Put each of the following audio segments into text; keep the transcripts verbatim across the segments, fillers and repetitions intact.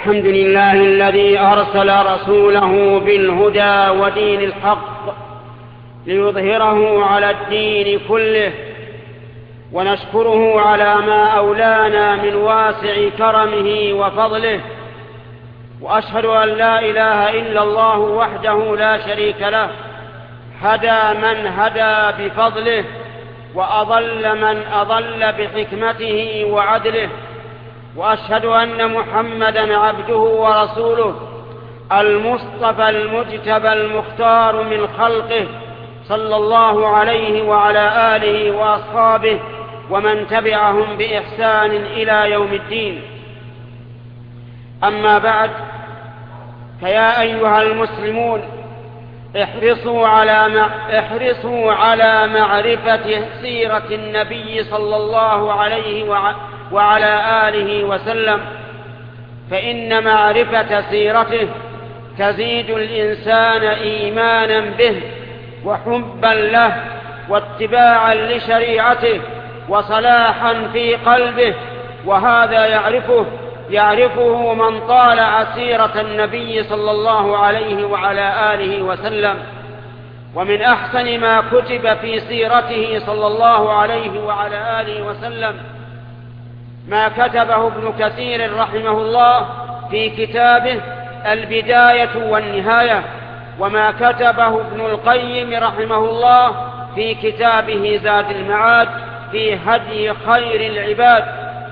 الحمد لله الذي أرسل رسوله بالهدى ودين الحق ليظهره على الدين كله، ونشكره على ما أولانا من واسع كرمه وفضله، وأشهد أن لا إله إلا الله وحده لا شريك له، هدى من هدى بفضله، وأضل من أضل بحكمته وعدله، وأشهد أن محمدًا عبده ورسوله المصطفى المجتبى المختار من خلقه، صلى الله عليه وعلى آله وأصحابه ومن تبعهم بإحسان إلى يوم الدين. أما بعد، فيا أيها المسلمون، احرصوا على احرصوا على معرفة سيرة النبي صلى الله عليه وعلى آله وسلم، فإن معرفة سيرته تزيد الإنسان إيمانا به وحبا له واتباعا لشريعته وصلاحا في قلبه، وهذا يعرفه يعرفه من طالع سيرة النبي صلى الله عليه وعلى آله وسلم. ومن أحسن ما كتب في سيرته صلى الله عليه وعلى آله وسلم ما كتبه ابن كثير رحمه الله في كتابه البداية والنهاية، وما كتبه ابن القيم رحمه الله في كتابه زاد المعاد في هدي خير العباد.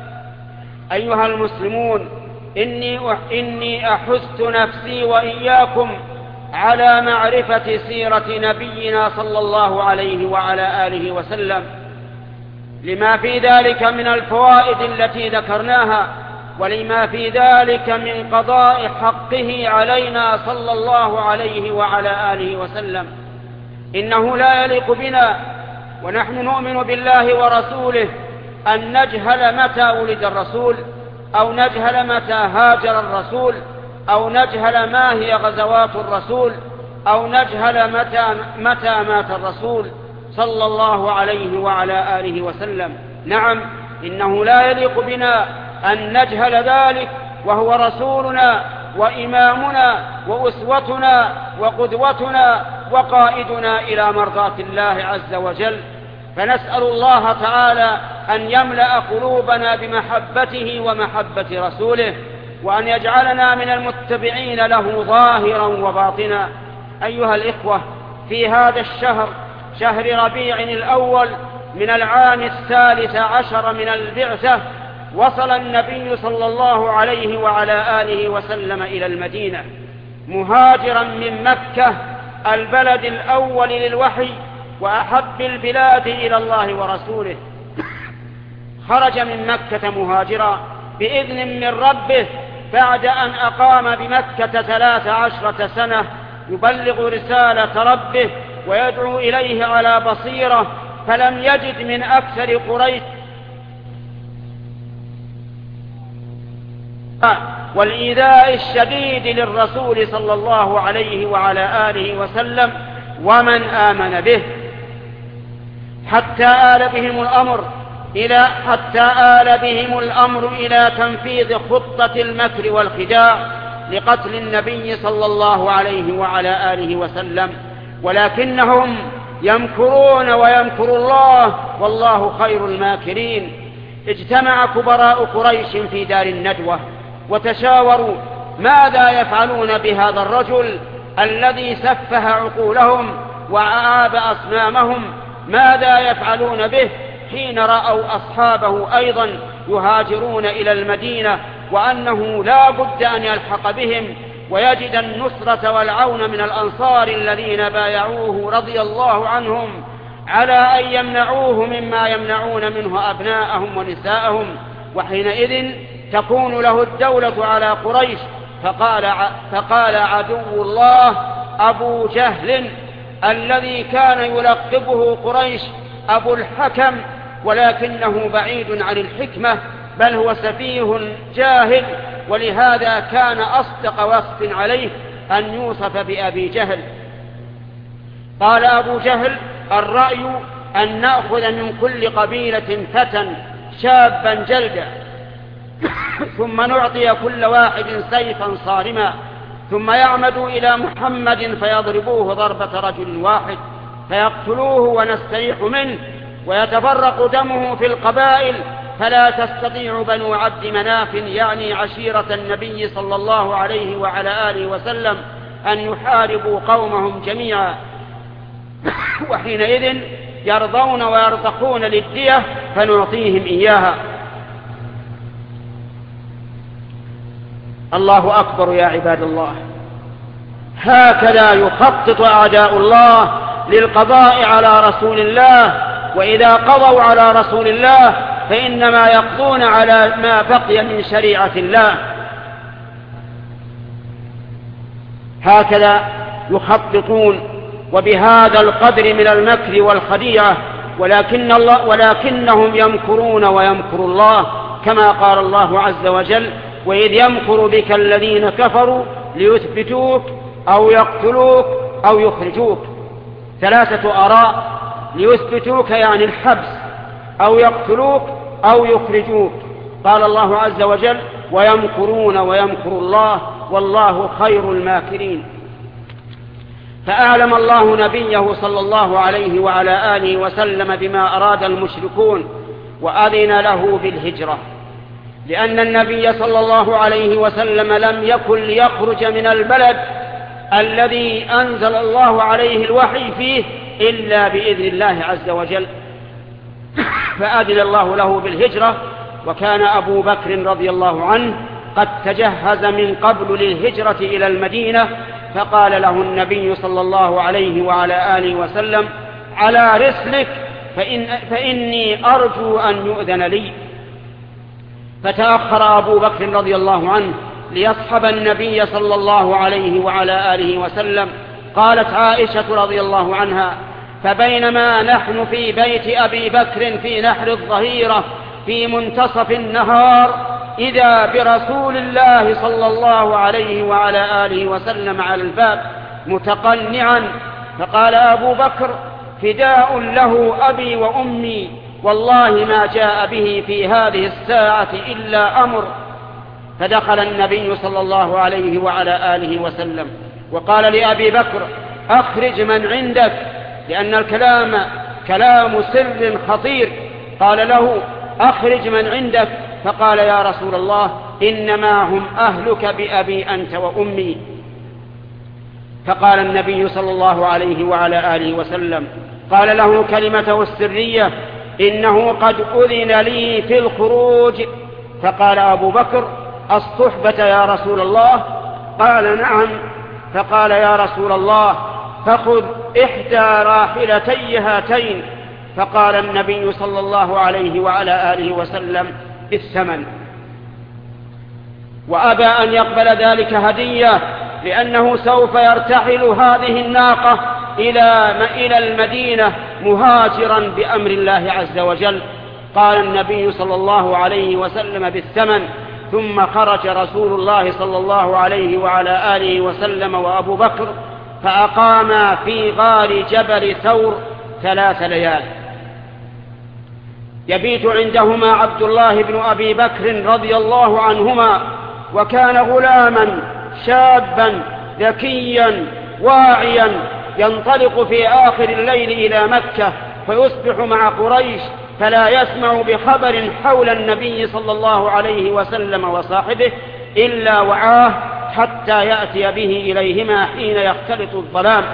أيها المسلمون، إني إني أحث نفسي وإياكم على معرفة سيرة نبينا صلى الله عليه وعلى آله وسلم، لما في ذلك من الفوائد التي ذكرناها، ولما في ذلك من قضاء حقه علينا صلى الله عليه وعلى آله وسلم. إنه لا يليق بنا ونحن نؤمن بالله ورسوله أن نجهل متى ولد الرسول، أو نجهل متى هاجر الرسول، أو نجهل ما هي غزوات الرسول، أو نجهل متى, متى مات الرسول صلى الله عليه وعلى آله وسلم. نعم، إنه لا يليق بنا أن نجهل ذلك، وهو رسولنا وإمامنا وأسوتنا وقدوتنا وقائدنا إلى مرضاة الله عز وجل. فنسأل الله تعالى أن يملأ قلوبنا بمحبته ومحبة رسوله، وأن يجعلنا من المتبعين له ظاهرا وباطنا. أيها الإخوة، في هذا الشهر، شهر ربيع الأول من العام الثالث عشر من البعثة، وصل النبي صلى الله عليه وعلى آله وسلم إلى المدينة مهاجرا من مكة، البلد الأول للوحي وأحب البلاد إلى الله ورسوله. خرج من مكة مهاجرا بإذن من ربه بعد أن أقام بمكة ثلاث عشرة سنة يبلغ رسالة ربه ويدعو إليه على بصيرة، فلم يجد من أكثر قريش والإيذاء الشديد للرسول صلى الله عليه وعلى آله وسلم ومن آمن به، حتى آل بهم الأمر إلى حتى آل بهم الأمر إلى تنفيذ خطة المكر والخداع لقتل النبي صلى الله عليه وعلى آله وسلم، ولكنهم يمكرون ويمكر الله والله خير الماكرين. اجتمع كبراء قريش في دار الندوة وتشاوروا ماذا يفعلون بهذا الرجل الذي سفه عقولهم وعاب أصنامهم، ماذا يفعلون به حين رأوا أصحابه أيضا يهاجرون إلى المدينة، وأنه لا بد أن يلحق بهم ويجد النصرة والعون من الأنصار الذين بايعوه رضي الله عنهم على أن يمنعوه مما يمنعون منه أبناءهم ونساءهم، وحينئذ تكون له الدولة على قريش. فقال, فقال عدو الله أبو جهل الذي كان يلقبه قريش أبو الحكم، ولكنه بعيد عن الحكمة، بل هو سفيه جاهل، ولهذا كان أصدق وصف عليه أن يوصف بأبي جهل. قال أبو جهل: الرأي أن نأخذ من كل قبيلة فتى شابا جلدا، ثم نعطي كل واحد سيفا صارما، ثم يعمد إلى محمد فيضربوه ضربة رجل واحد فيقتلوه ونستريح منه، ويتفرق دمه في القبائل، فلا تستطيع بنو عبد مناف يعني عشيرة النبي صلى الله عليه وعلى آله وسلم أن يحاربوا قومهم جميعا، وحينئذ يرضون ويرتقون للدية فنعطيهم إياها. الله أكبر يا عباد الله. هكذا يخطط أعداء الله للقضاء على رسول الله، وإذا قضوا على رسول الله فإنما يقضون على ما بقي من شريعة الله. هكذا يخططون وبهذا القدر من المكر والخديعة، ولكن الله ولكنهم يمكرون ويمكر الله، كما قال الله عز وجل: وإذ يمكر بك الذين كفروا ليثبتوك أو يقتلوك أو يخرجوك. ثلاثة آراء: ليثبتوك يعني الحبس، أو يقتلوك أو يخرجوك. قال الله عز وجل: ويمكرون ويمكر الله والله خير الماكرين. فأعلم الله نبيه صلى الله عليه وعلى آله وسلم بما أراد المشركون وأذن له بالهجرة، لأن النبي صلى الله عليه وسلم لم يكن ليخرج من البلد الذي أنزل الله عليه الوحي فيه إلا بإذن الله عز وجل، فأذن الله له بالهجرة. وكان أبو بكر رضي الله عنه قد تجهز من قبل للهجرة إلى المدينة، فقال له النبي صلى الله عليه وعلى آله وسلم: على رسلك فإن فإني أرجو أن يؤذن لي. فتأخر أبو بكر رضي الله عنه ليصحب النبي صلى الله عليه وعلى آله وسلم. قالت عائشة رضي الله عنها: فبينما نحن في بيت أبي بكر في نحر الظهيرة في منتصف النهار إذا برسول الله صلى الله عليه وعلى آله وسلم على الباب متقنعا، فقال أبو بكر: فداء له أبي وأمي، والله ما جاء به في هذه الساعة إلا أمر. فدخل النبي صلى الله عليه وعلى آله وسلم وقال لأبي بكر: أخرج من عندك، لأن الكلام كلام سر خطير. قال له: أخرج من عندك. فقال: يا رسول الله، إنما هم أهلك بأبي أنت وأمي. فقال النبي صلى الله عليه وعلى آله وسلم، قال له كلمته السرية: إنه قد أذن لي في الخروج. فقال أبو بكر: الصحبة يا رسول الله؟ قال: نعم. فقال: يا رسول الله، فخذ إحدى راحلتي هاتين. فقال النبي صلى الله عليه وعلى آله وسلم: بالثمن. وأبى أن يقبل ذلك هدية، لأنه سوف يرتحل هذه الناقة إلى المدينة مهاجرا بأمر الله عز وجل. قال النبي صلى الله عليه وسلم: بالثمن. ثم خرج رسول الله صلى الله عليه وعلى آله وسلم وأبو بكر، فأقاما في غار جبل ثور ثلاث ليال. يبيت عندهما عبد الله بن أبي بكر رضي الله عنهما، وكان غلاما شابا ذكيا واعيا، ينطلق في آخر الليل إلى مكة فيصبح مع قريش، فلا يسمع بخبر حول النبي صلى الله عليه وسلم وصاحبه إلا وعاه حتى يأتي به إليهما حين يختلط الظلام.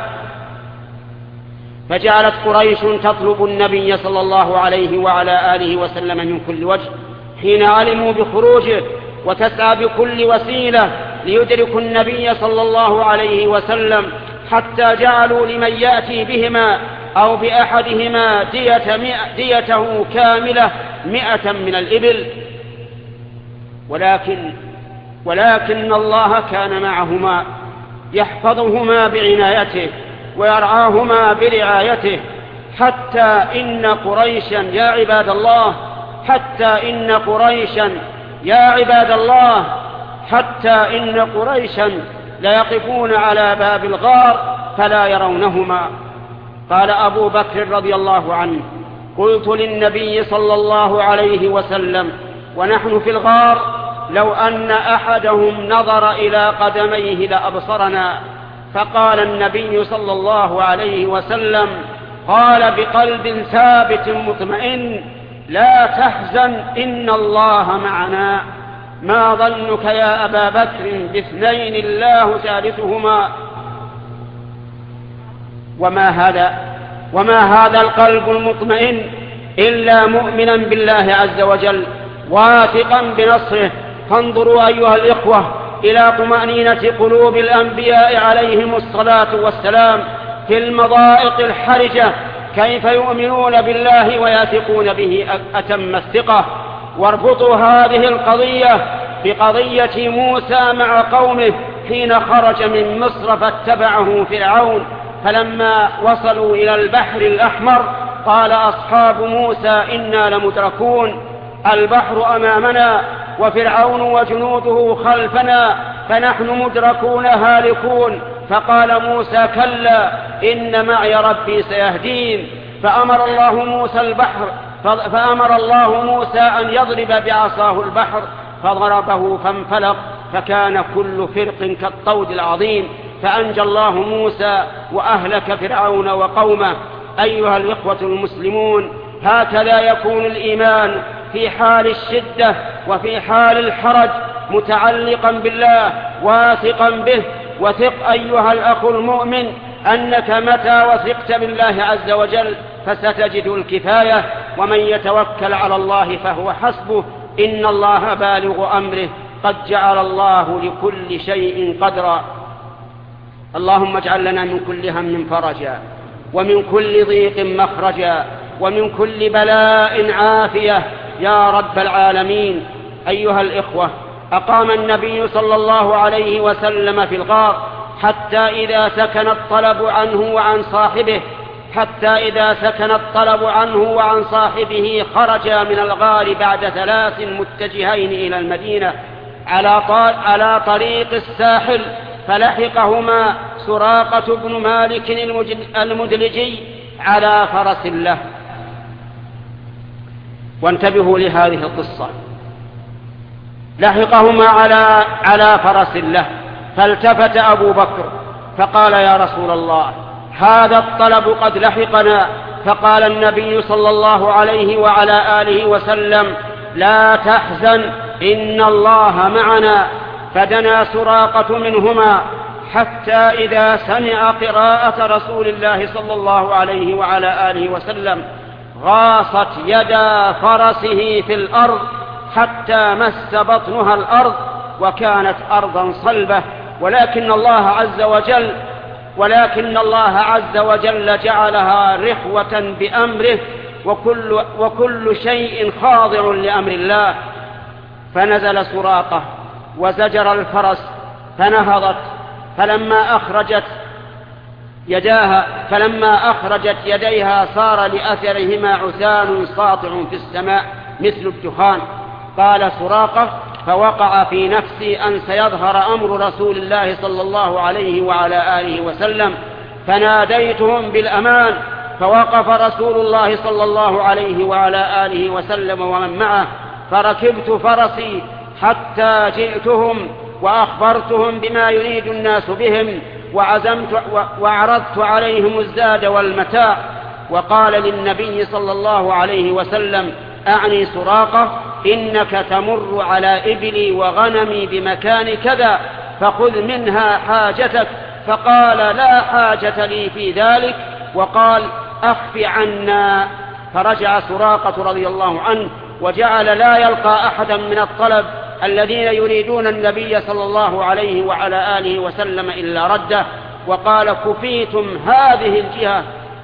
فجعلت قريش تطلب النبي صلى الله عليه وعلى آله وسلم من كل وجه حين علموا بخروجه، وتسعى بكل وسيلة ليدركوا النبي صلى الله عليه وسلم، حتى جعلوا لمن يأتي بهما أو بأحدهما دية ديته كاملة مئة من الإبل. ولكن ولكن الله كان معهما يحفظهما بعنايته ويرعاهما برعايته، حتى إن قريشا يا عباد الله حتى إن قريشا يا عباد الله حتى إن قريشا ليقفون على باب الغار فلا يرونهما. قال أبو بكر رضي الله عنه: قلت للنبي صلى الله عليه وسلم ونحن في الغار: لو أن أحدهم نظر إلى قدميه لأبصرنا. فقال النبي صلى الله عليه وسلم قال بقلب ثابت مطمئن لا تحزن إن الله معنا. ما ظنك يا أبا بكر باثنين الله ثالثهما. وما هذا وما هذا القلب المطمئن إلا مؤمنا بالله عز وجل واثقا بنصره. فانظروا أيها الإخوة إلى طمأنينة قلوب الأنبياء عليهم الصلاة والسلام في المضائق الحرجة، كيف يؤمنون بالله ويثقون به أتم الثقة. واربطوا هذه القضية بقضية موسى مع قومه حين خرج من مصر فاتبعه فرعون، فلما وصلوا إلى البحر الأحمر قال أصحاب موسى إنا لمدركون، البحر أمامنا وفرعون وجنوده خلفنا فنحن مدركون هالكون. فقال موسى كلا إن معي ربي سيهدين. فأمر الله موسى البحر فأمر الله موسى أن يضرب بعصاه البحر فضربه فانفلق فكان كل فرق كالطود العظيم، فأنجى الله موسى وأهلك فرعون وقومه. أيها الإخوة المسلمون، هكذا يكون الإيمان في حال الشدة وفي حال الحرج متعلقا بالله واثقا به. وثق أيها الأخ المؤمن أنك متى وثقت بالله عز وجل فستجد الكفاية، ومن يتوكل على الله فهو حسبه إن الله بالغ أمره قد جعل الله لكل شيء قدرا. اللهم اجعل لنا من كل هم فرجا ومن كل ضيق مخرجا ومن كل بلاء عافية يا رب العالمين. أيها الإخوة، أقام النبي صلى الله عليه وسلم في الغار حتى إذا سكن الطلب عنه وعن صاحبه حتى إذا سكن الطلب عنه وعن صاحبه خرجا من الغار بعد ثلاث متجهين إلى المدينة على طريق الساحل، فلحقهما سراقة بن مالك المدلجي على فرس له. وانتبهوا لهذه القصة، لحقهما على على فرس له، فالتفت أبو بكر فقال يا رسول الله هذا الطلب قد لحقنا. فقال النبي صلى الله عليه وعلى آله وسلم لا تحزن إن الله معنا. فدنا سراقة منهما حتى إذا سمع قراءة رسول الله صلى الله عليه وعلى آله وسلم غاصت يدا فرسه في الأرض حتى مس بطنها الأرض، وكانت أرضا صلبة، ولكن الله عز وجل ولكن الله عز وجل جعلها رخوة بأمره، وكل, وكل شيء خاضع لأمر الله. فنزل سراقة وزجر الفرس فنهضت، فلما أخرجت يداها فلما أخرجت يديها صار لأثرهما عثان ساطع في السماء مثل الدخان. قال سراقة فوقع في نفسي أن سيظهر أمر رسول الله صلى الله عليه وعلى آله وسلم، فناديتهم بالأمان، فوقف رسول الله صلى الله عليه وعلى آله وسلم ومن معه، فركبت فرسي حتى جئتهم وأخبرتهم بما يريد الناس بهم، وعزمت وعرضت عليهم الزاد والمتاع. وقال للنبي صلى الله عليه وسلم أعني سراقة إنك تمر على إبلي وغنمي بمكان كذا فخذ منها حاجتك. فقال لا حاجة لي في ذلك، وقال أخف عنا. فرجع سراقة رضي الله عنه وجعل لا يلقى أحدا من الطلب الذين يريدون النبي صلى الله عليه وعلى آله وسلم إلا رده، وقال كفيتم هذه الجهة.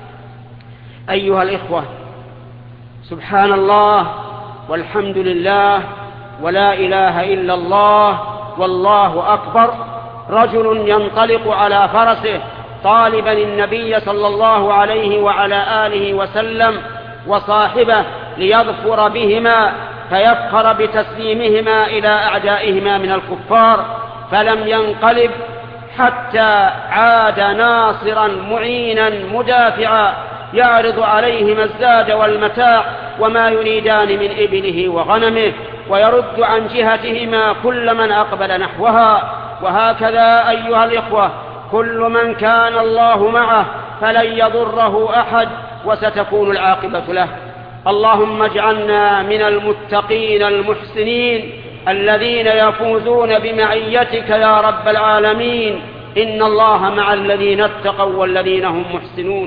أيها الإخوة، سبحان الله والحمد لله ولا إله إلا الله والله أكبر. رجل ينطلق على فرسه طالبا النبي صلى الله عليه وعلى آله وسلم وصاحبه ليظفر بهما فيفخر بتسليمهما إلى أعدائهما من الكفار، فلم ينقلب حتى عاد ناصرا معينا مدافعا يعرض عليهما الزاد والمتاع وما يريدان من إبله وغنمه. ويرد عن جهتهما كل من أقبل نحوها. وهكذا أيها الإخوة كل من كان الله معه فلن يضره أحد وستكون العاقبة له. اللهم اجعلنا من المتقين المحسنين الذين يفوزون بمعيتك يا رب العالمين. إن الله مع الذين اتقوا والذين هم محسنون.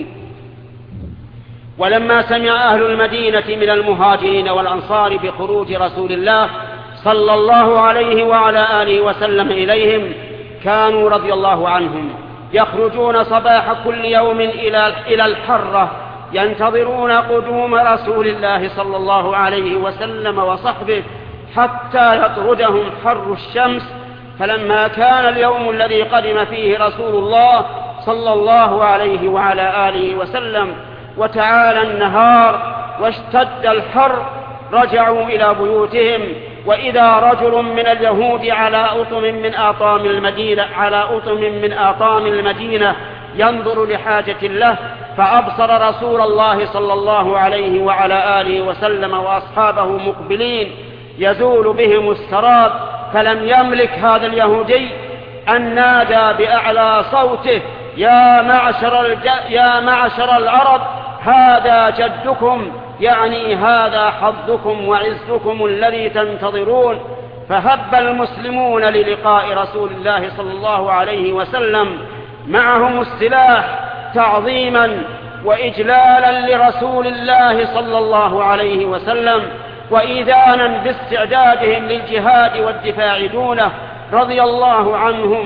ولما سمع أهل المدينة من المهاجرين والأنصار بخروج رسول الله صلى الله عليه وعلى آله وسلم إليهم كانوا رضي الله عنهم يخرجون صباح كل يوم إلى الحرة ينتظرون قدوم رسول الله صلى الله عليه وسلم وصحبه حتى يطردهم حر الشمس. فلما كان اليوم الذي قدم فيه رسول الله صلى الله عليه وعلى آله وسلم وتعالى النهار واشتد الحر رجعوا إلى بيوتهم، وإذا رجل من اليهود على أطم من آطام المدينة على أطم من آطام المدينة ينظر لحاجة له، فأبصر رسول الله صلى الله عليه وعلى آله وسلم وأصحابه مقبلين يزول بهم السراب، فلم يملك هذا اليهودي أن نادى بأعلى صوته: يا معشر, الج... يا معشر العرب هذا جدكم، يعني هذا حظكم وعزكم الذي تنتظرون. فهب المسلمون للقاء رسول الله صلى الله عليه وسلم معهم السلاح تعظيما وإجلالا لرسول الله صلى الله عليه وسلم وإذانا باستعدادهم للجهاد والدفاع دونه رضي الله عنهم.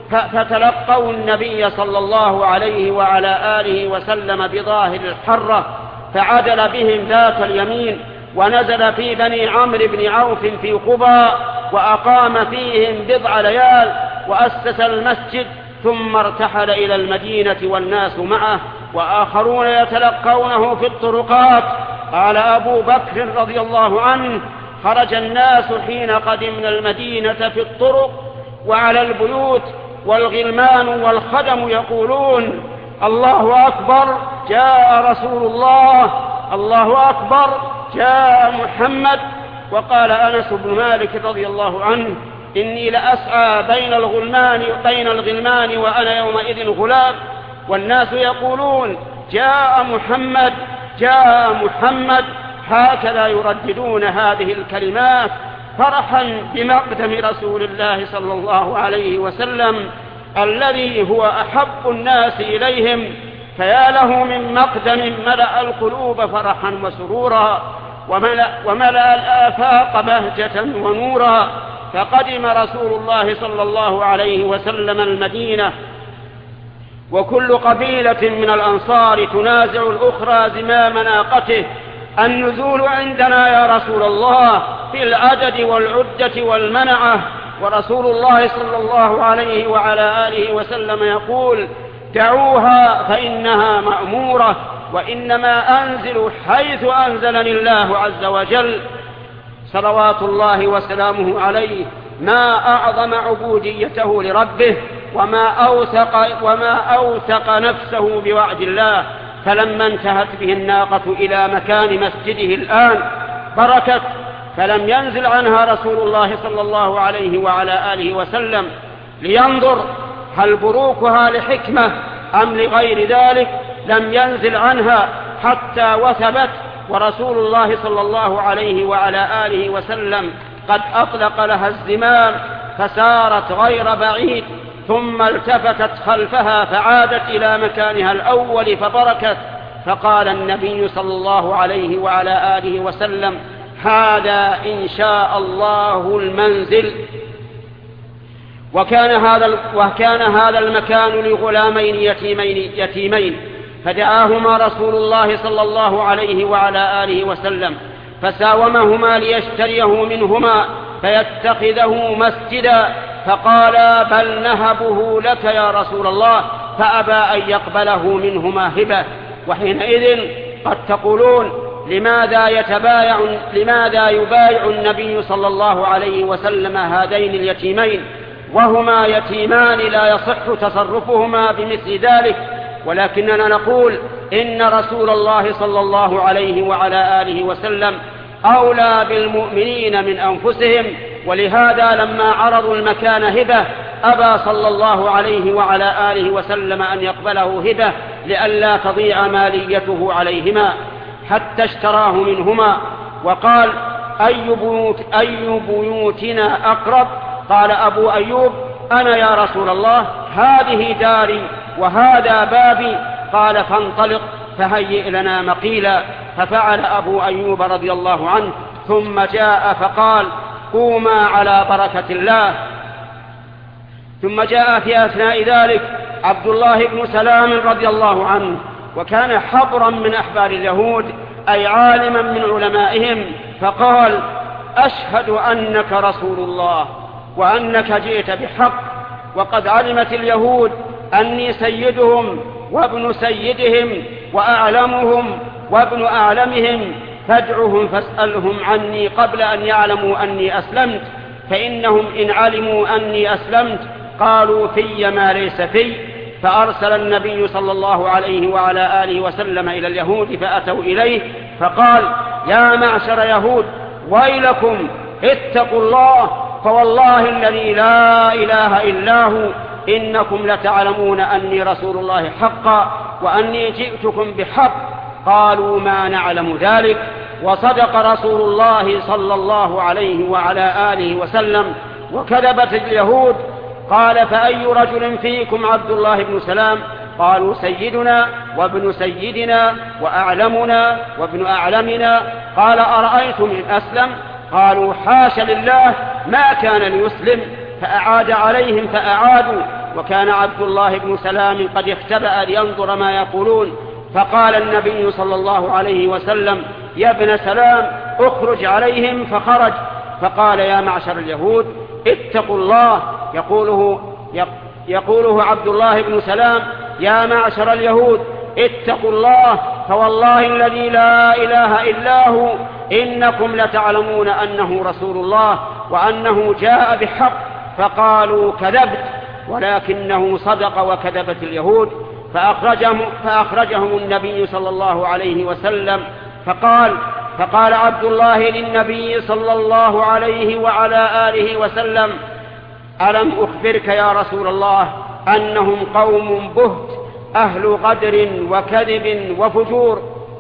فتلقوا النبي صلى الله عليه وعلى آله وسلم بظاهر الحرة، فعدل بهم ذات اليمين ونزل في بني عمرو بن عوف في قباء وأقام فيهم بضع ليال وأسس المسجد، ثم ارتحل إلى المدينة والناس معه وآخرون يتلقونه في الطرقات. قال أبو بكر رضي الله عنه: خرج الناس حين قدمنا المدينة في الطرق وعلى البيوت، والغلمان والخدم يقولون: الله أكبر جاء رسول الله، الله أكبر جاء محمد. وقال أنس بن مالك رضي الله عنه: إني لأسعى بين الغلمان بين الغلمان وأنا يومئذ غلام، والناس يقولون: جاء محمد جاء محمد. هكذا يرددون هذه الكلمات فرحا بمقدم رسول الله صلى الله عليه وسلم الذي هو أحب الناس إليهم، فيا له من مقدم ملأ القلوب فرحا وسرورا وملأ, وملأ الآفاق بهجة ونورا. فقدم رسول الله صلى الله عليه وسلم المدينة، وكل قبيلة من الأنصار تنازع الأخرى زمام ناقته: النزول عندنا يا رسول الله في العدد والعدة والمنعة. ورسول الله صلى الله عليه وعلى آله وسلم يقول: دعوها فإنها مأمورة، وإنما أنزل حيث أنزلني الله عز وجل. صلوات الله وسلامه عليه، ما أعظم عبوديته لربه وما أوثق, وما أوثق نفسه بوعد الله. فلما انتهت به الناقة إلى مكان مسجده الآن بركت، فلم ينزل عنها رسول الله صلى الله عليه وعلى آله وسلم لينظر هل بروكها لحكمة أم لغير ذلك، لم ينزل عنها حتى وثبت، ورسول الله صلى الله عليه وعلى آله وسلم قد أطلق لها الزمام فسارت غير بعيد، ثم التفتت خلفها فعادت إلى مكانها الأول فبركت. فقال النبي صلى الله عليه وعلى آله وسلم: هذا إن شاء الله المنزل. وكان هذا, وكان هذا المكان لغلامين يتيمين, يتيمين فدعاهما رسول الله صلى الله عليه وعلى آله وسلم فساومهما ليشتريه منهما فيتخذه مسجدا، فقال: بل نهبه لك يا رسول الله، فأبى أن يقبله منهما هبة. وحينئذ قد تقولون: لماذا يتبايع لماذا يبايع النبي صلى الله عليه وسلم هذين اليتيمين وهما يتيمان لا يصح تصرفهما بمثل ذلك؟ ولكننا نقول إن رسول الله صلى الله عليه وعلى آله وسلم أولى بالمؤمنين من أنفسهم، ولهذا لما عرضوا المكان هبة أبى صلى الله عليه وعلى آله وسلم أن يقبله هبة لئلا تضيع ماليته عليهما، حتى اشتراه منهما. وقال: أي, بيوت أي بيوتنا أقرب؟ قال أبو أيوب: أنا يا رسول الله، هذه داري وهذا بابي. قال: فانطلق فهيئ لنا مقيلا. ففعل أبو أيوب رضي الله عنه، ثم جاء فقال: قوما على بركة الله. ثم جاء في أثناء ذلك عبد الله بن سلام رضي الله عنه، وكان حبرا من أحبار اليهود، أي عالما من علمائهم، فقال: أشهد أنك رسول الله وأنك جئت بحق، وقد علمت اليهود أني سيدهم وابن سيدهم وأعلمهم وابن أعلمهم، فادعهم فاسألهم عني قبل أن يعلموا أني أسلمت، فإنهم إن علموا أني أسلمت قالوا في ما ليس في. فأرسل النبي صلى الله عليه وعلى آله وسلم إلى اليهود فأتوا إليه فقال: يا معشر يهود، ويلكم، اتقوا الله، فوالله الذي لا إله إلا هو إنكم لتعلمون أني رسول الله حقا وأني جئتكم بحق. قالوا: ما نعلم ذلك. وصدق رسول الله صلى الله عليه وعلى آله وسلم، وكذبت اليهود. قال: فأي رجل فيكم عبد الله بن سلام؟ قالوا: سيدنا وابن سيدنا وأعلمنا وابن أعلمنا. قال: أرأيتم إن أسلم؟ قالوا: حاش لله، ما كان ليسلم. فأعاد عليهم فأعادوا، وكان عبد الله بن سلام قد اختبأ لينظر ما يقولون. فقال النبي صلى الله عليه وسلم: يا ابن سلام، اخرج عليهم. فخرج. فقال: يا معشر اليهود، اتقوا الله. يقوله, يقوله عبد الله بن سلام: يا معشر اليهود، اتقوا الله، فوالله الذي لا إله إلا هو إنكم لتعلمون أنه رسول الله وأنه جاء بحق. فقالوا: كذبت، ولكنه صدق وكذبت اليهود. فأخرجهم, فأخرجهم النبي صلى الله عليه وسلم. فقال فقال عبد الله للنبي صلى الله عليه وعلى آله وسلم: ألم أخبرك يا رسول الله أنهم قوم بهت أهل غدر وكذب وفجور؟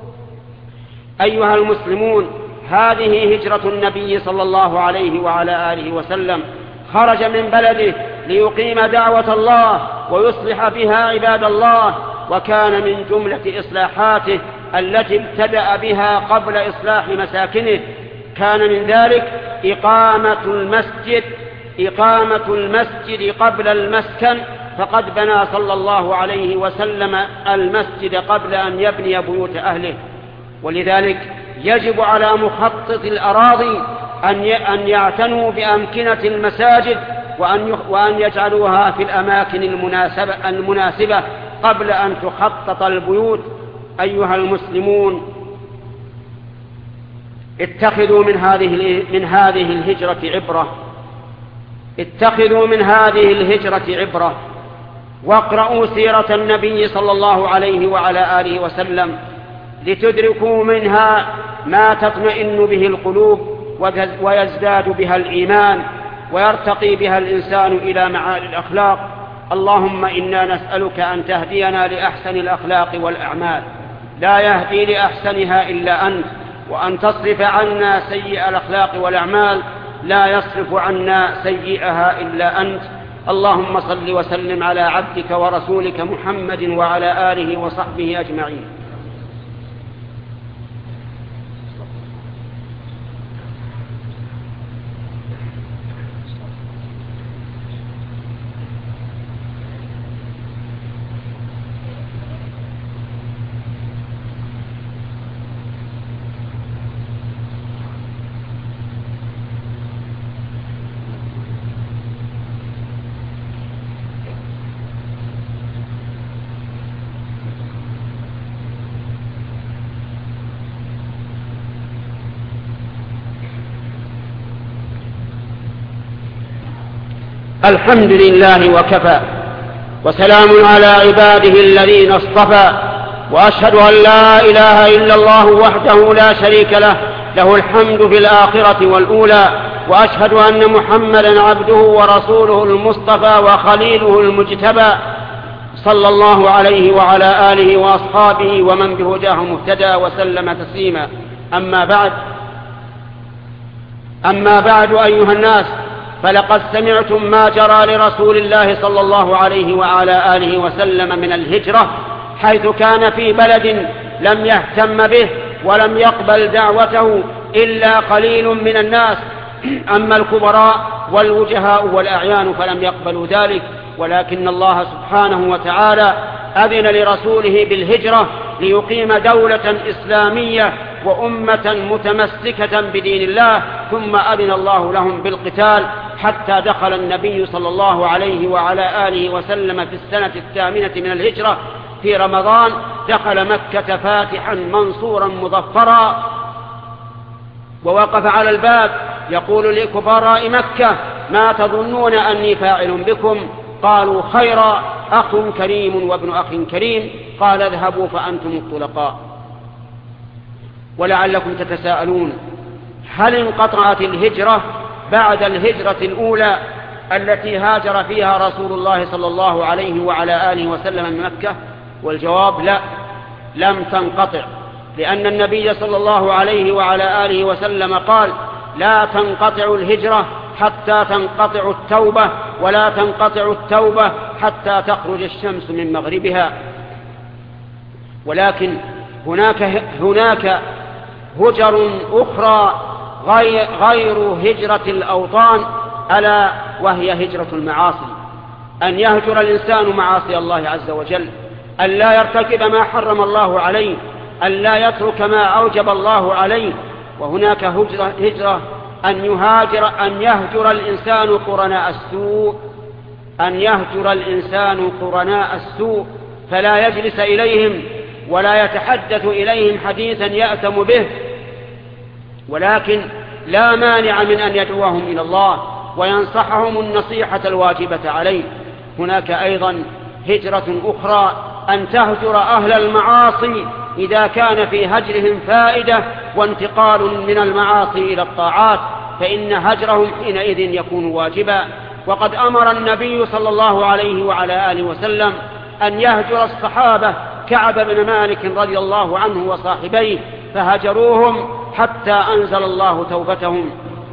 أيها المسلمون، هذه هجرة النبي صلى الله عليه وعلى آله وسلم، خرج من بلده ليقيم دعوة الله ويصلح بها عباد الله، وكان من جملة إصلاحاته التي ابتدأ بها قبل إصلاح مساكنه كان من ذلك إقامة المسجد إقامة المسجد قبل المسكن، فقد بنى صلى الله عليه وسلم المسجد قبل أن يبني بيوت أهله. ولذلك يجب على مخطط الأراضي أن يعتنوا بأمكنة المساجد وأن يجعلوها في الأماكن المناسبة, المناسبة قبل أن تخطط البيوت. أيها المسلمون، اتخذوا من هذه من هذه الهجرة عبرة اتخذوا من هذه الهجرة عبرة واقرأوا سيرة النبي صلى الله عليه وعلى آله وسلم لتدركوا منها ما تطمئن به القلوب ويزداد بها الإيمان ويرتقي بها الإنسان إلى معالي الأخلاق. اللهم إنا نسألك أن تهدينا لأحسن الأخلاق والأعمال، لا يهدي لأحسنها إلا أنت، وأن تصرف عنا سيئ الأخلاق والأعمال، لا يصرف عنا سيئها إلا أنت. اللهم صل وسلم على عبدك ورسولك محمد وعلى آله وصحبه أجمعين. الحمد لله وكفى، وسلام على عباده الذين اصطفى، وأشهد أن لا إله إلا الله وحده لا شريك له، له الحمد في الآخرة والأولى، وأشهد أن محمدا عبده ورسوله المصطفى وخليله المجتبى، صلى الله عليه وعلى آله وأصحابه ومن بهداه مهتدى وسلم تسليما. أما بعد أما بعد أيها الناس، فلقد سمعتم ما جرى لرسول الله صلى الله عليه وعلى آله وسلم من الهجرة، حيث كان في بلد لم يهتم به ولم يقبل دعوته إلا قليل من الناس، أما الكبراء والوجهاء والأعيان فلم يقبلوا ذلك، ولكن الله سبحانه وتعالى أذن لرسوله بالهجرة ليقيم دولة إسلامية وأمة متمسكة بدين الله، ثم أذن الله لهم بالقتال حتى دخل النبي صلى الله عليه وعلى آله وسلم في السنة الثامنة من الهجرة في رمضان، دخل مكة فاتحا منصورا مظفرا، ووقف على الباب يقول لكبراء مكة: ما تظنون أني فاعل بكم؟ قالوا: خيرا، أخ كريم وابن أخ كريم. قال: اذهبوا فأنتم الطلقاء. ولعلكم تتساءلون: هل انقطعت الهجرة بعد الهجرة الأولى التي هاجر فيها رسول الله صلى الله عليه وعلى آله وسلم من مكة؟ والجواب: لا، لم تنقطع، لأن النبي صلى الله عليه وعلى آله وسلم قال: لا تنقطع الهجرة حتى تنقطع التوبة، ولا تنقطع التوبة حتى تخرج الشمس من مغربها. ولكن هناك هناك هجر أخرى غير هجرة الأوطان، ألا وهي هجرة المعاصي، أن يهجر الإنسان معاصي الله عز وجل، أن لا يرتكب ما حرم الله عليه، أن لا يترك ما أوجب الله عليه. وهناك هجرة, هجرة أن يهاجر أن يهجر الإنسان قرناء السوء أن يهجر الإنسان قرناء السوء فلا يجلس إليهم ولا يتحدث إليهم حديثا يأثم به، ولكن لا مانع من أن يدعوهم إلى الله وينصحهم النصيحة الواجبة عليه. هناك أيضا هجرة أخرى، أن تهجر أهل المعاصي إذا كان في هجرهم فائدة وانتقال من المعاصي إلى الطاعات، فإن هجرهم حينئذ يكون واجبا. وقد أمر النبي صلى الله عليه وعلى آله وسلم أن يهجر الصحابة كعب بن مالك رضي الله عنه وصاحبيه، فهجروهم حتى أنزل الله توبتهم.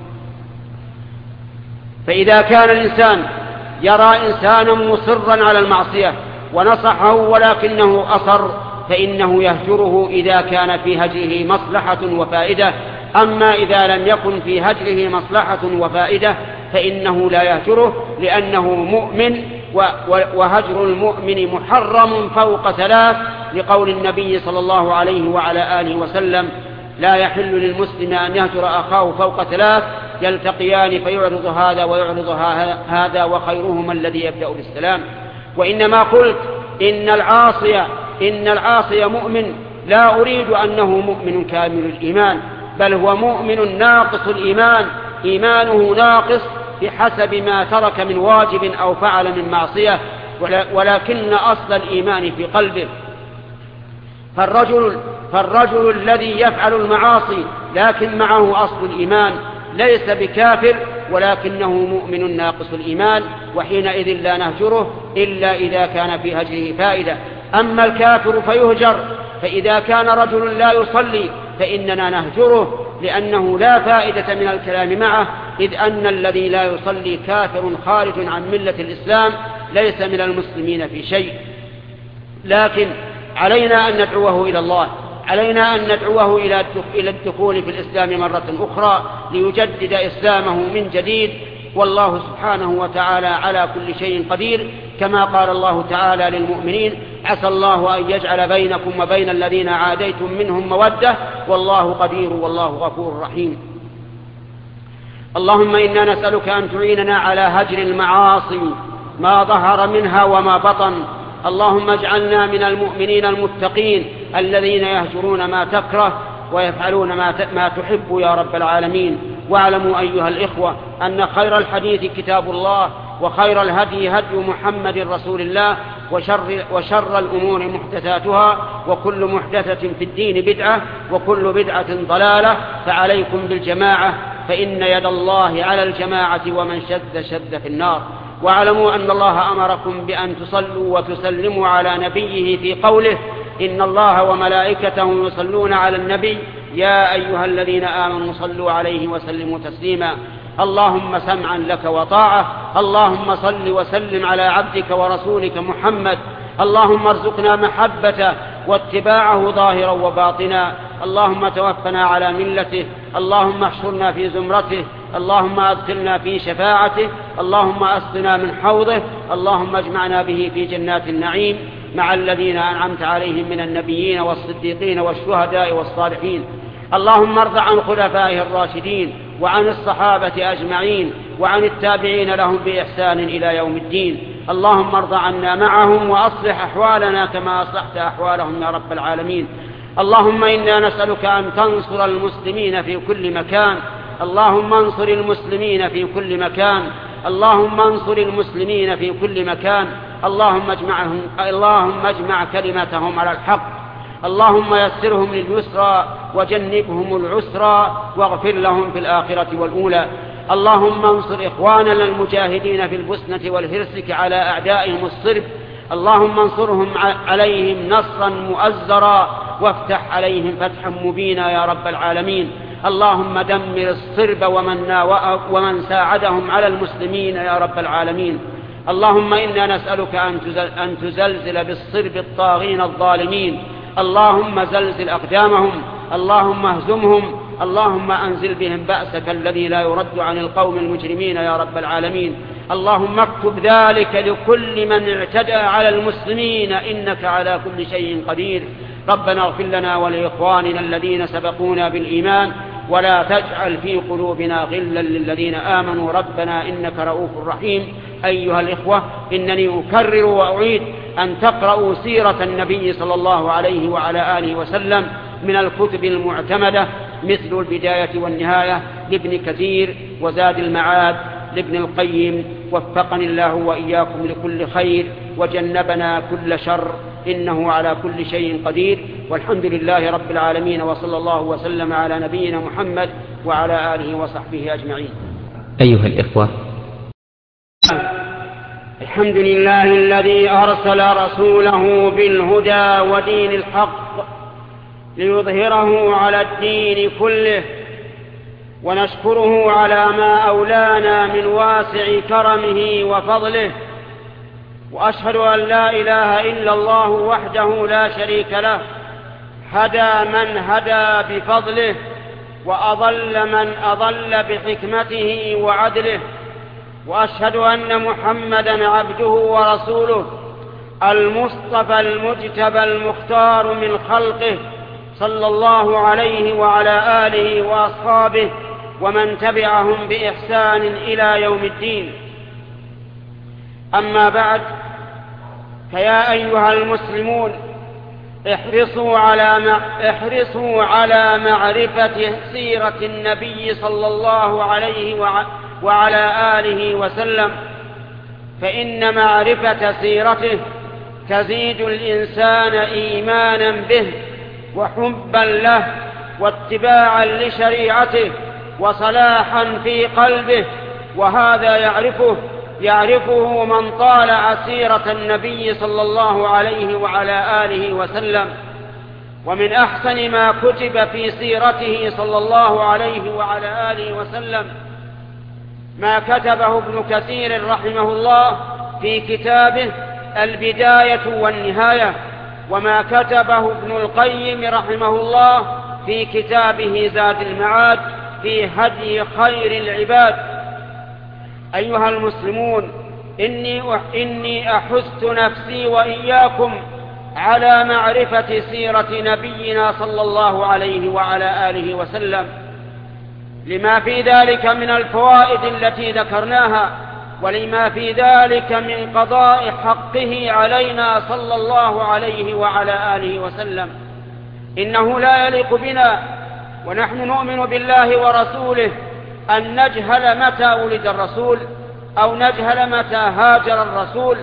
فإذا كان الإنسان يرى إنسانا مصرا على المعصية ونصحه ولكنه أصر، فإنه يهجره إذا كان في هجره مصلحة وفائدة. أما إذا لم يكن في هجره مصلحة وفائدة فإنه لا يهجره، لأنه مؤمن، وهجر المؤمن محرم فوق ثلاث، لقول النبي صلى الله عليه وعلى آله وسلم: لا يحل للمسلم أن يهجر أخاه فوق ثلاث، يلتقيان فيعرض هذا ويعرض هذا وخيرهما الذي يبدأ بالسلام. وإنما قلت إن العاصي إن العاصي مؤمن، لا أريد أنه مؤمن كامل الإيمان، بل هو مؤمن ناقص الإيمان، إيمانه ناقص بحسب ما ترك من واجب أو فعل من معصية، ولكن أصل الإيمان في قلبه. فالرجل, فالرجل الذي يفعل المعاصي لكن معه أصل الإيمان ليس بكافر، ولكنه مؤمن ناقص الإيمان، وحينئذ لا نهجره إلا إذا كان في هجره فائدة. أما الكافر فيهجر، فإذا كان رجل لا يصلي فإننا نهجره، لأنه لا فائدة من الكلام معه، إذ أن الذي لا يصلي كافر خارج عن ملة الإسلام، ليس من المسلمين في شيء. لكن علينا أن ندعوه إلى الله، علينا أن ندعوه إلى الدخول في الإسلام مرة أخرى ليجدد إسلامه من جديد، والله سبحانه وتعالى على كل شيء قدير، كما قال الله تعالى للمؤمنين: عسى الله أن يجعل بينكم وبين الذين عاديتم منهم مودة، والله قدير والله غفور رحيم. اللهم إنا نسألك أن تعيننا على هجر المعاصي ما ظهر منها وما بطن. اللهم اجعلنا من المؤمنين المتقين الذين يهجرون ما تكره ويفعلون ما تحب يا رب العالمين. واعلموا أيها الإخوة أن خير الحديث كتاب الله، وخير الهدي هدي محمد رسول الله وشر, وشر الأمور محدثاتها، وكل محدثة في الدين بدعة، وكل بدعة ضلالة. فعليكم بالجماعة، فإن يد الله على الجماعة، ومن شذ شذ في النار. واعلموا أن الله أمركم بأن تصلوا وتسلموا على نبيه في قوله: إن الله وملائكته يصلون على النبي يا أيها الذين آمنوا صلوا عليه وسلموا تسليما. اللهم سمعا لك وطاعة. اللهم صل وسلم على عبدك ورسولك محمد. اللهم ارزقنا محبته واتباعه ظاهرا وباطنا. اللهم توفنا على ملته. اللهم احشرنا في زمرته. اللهم أدخلنا في شفاعته. اللهم أسقنا من حوضه. اللهم اجمعنا به في جنات النعيم مع الذين أنعمت عليهم من النبيين والصديقين والشهداء والصالحين. اللهم ارض عن خلفائه الراشدين وعن الصحابة أجمعين وعن التابعين لهم بإحسان إلى يوم الدين. اللهم ارض عنا معهم وأصلح أحوالنا كما أصلحت أحوالهم يا رب العالمين. اللهم إنا نسألك أن تنصر المسلمين في كل مكان. اللهم انصر المسلمين في كل مكان. اللهم انصر المسلمين في كل مكان. اللهم اجمعهم اللهم اجمع كلمتهم على الحق. اللهم يسرهم لليسرى وجنبهم العسرى واغفر لهم في الآخرة والأولى. اللهم انصر إخواننا المجاهدين في البوسنة والهرسك على أعدائهم الصرب. اللهم انصرهم عليهم نصرا مؤزرا وافتح عليهم فتحا مبينا يا رب العالمين. اللهم دمر الصرب ومن, ومن ساعدهم على المسلمين يا رب العالمين. اللهم إنا نسألك أن تزلزل بالصرب الطاغين الظالمين. اللهم زلزل أقدامهم. اللهم اهزمهم. اللهم أنزل بهم بأسك الذي لا يرد عن القوم المجرمين يا رب العالمين. اللهم اكتب ذلك لكل من اعتدى على المسلمين إنك على كل شيء قدير. ربنا اغفر لنا ولإخواننا الذين سبقونا بالإيمان ولا تجعل في قلوبنا غلا للذين آمنوا ربنا إنك رؤوف رحيم. أيها الإخوة، إنني أكرر وأعيد أن تقرأوا سيرة النبي صلى الله عليه وعلى آله وسلم من الكتب المعتمدة مثل البداية والنهاية لابن كثير وزاد المعاد لابن القيم. وفقني الله وإياكم لكل خير وجنبنا كل شر، إنه على كل شيء قدير. والحمد لله رب العالمين، وصلى الله وسلم على نبينا محمد وعلى آله وصحبه أجمعين. أيها الإخوة، الحمد لله الذي أرسل رسوله بالهدى ودين الحق ليظهره على الدين كله، ونشكره على ما أولانا من واسع كرمه وفضله. وأشهد أن لا إله إلا الله وحده لا شريك له، هدى من هدى بفضله، وأضل من أضل بحكمته وعدله. وأشهد أن محمدًا عبده ورسوله المصطفى المجتبى المختار من خلقه، صلى الله عليه وعلى آله وأصحابه ومن تبعهم بإحسان إلى يوم الدين. أما بعد، فيا أيها المسلمون، احرصوا على احرصوا على معرفة سيرة النبي صلى الله عليه وعلى آله وسلم، فإن معرفة سيرته تزيد الإنسان إيمانا به وحبا له واتباعا لشريعته وصلاحا في قلبه. وهذا يعرفه يعرفه من طالع سيرة النبي صلى الله عليه وعلى آله وسلم. ومن أحسن ما كتب في سيرته صلى الله عليه وعلى آله وسلم ما كتبه ابن كثير رحمه الله في كتابه البداية والنهاية، وما كتبه ابن القيم رحمه الله في كتابه زاد المعاد في هدي خير العباد. أيها المسلمون، إني إني أحث نفسي وإياكم على معرفة سيرة نبينا صلى الله عليه وعلى آله وسلم، لما في ذلك من الفوائد التي ذكرناها، ولما في ذلك من قضاء حقه علينا صلى الله عليه وعلى آله وسلم. إنه لا يليق بنا ونحن نؤمن بالله ورسوله أن نجهل متى ولد الرسول أو نجهل متى هاجر الرسول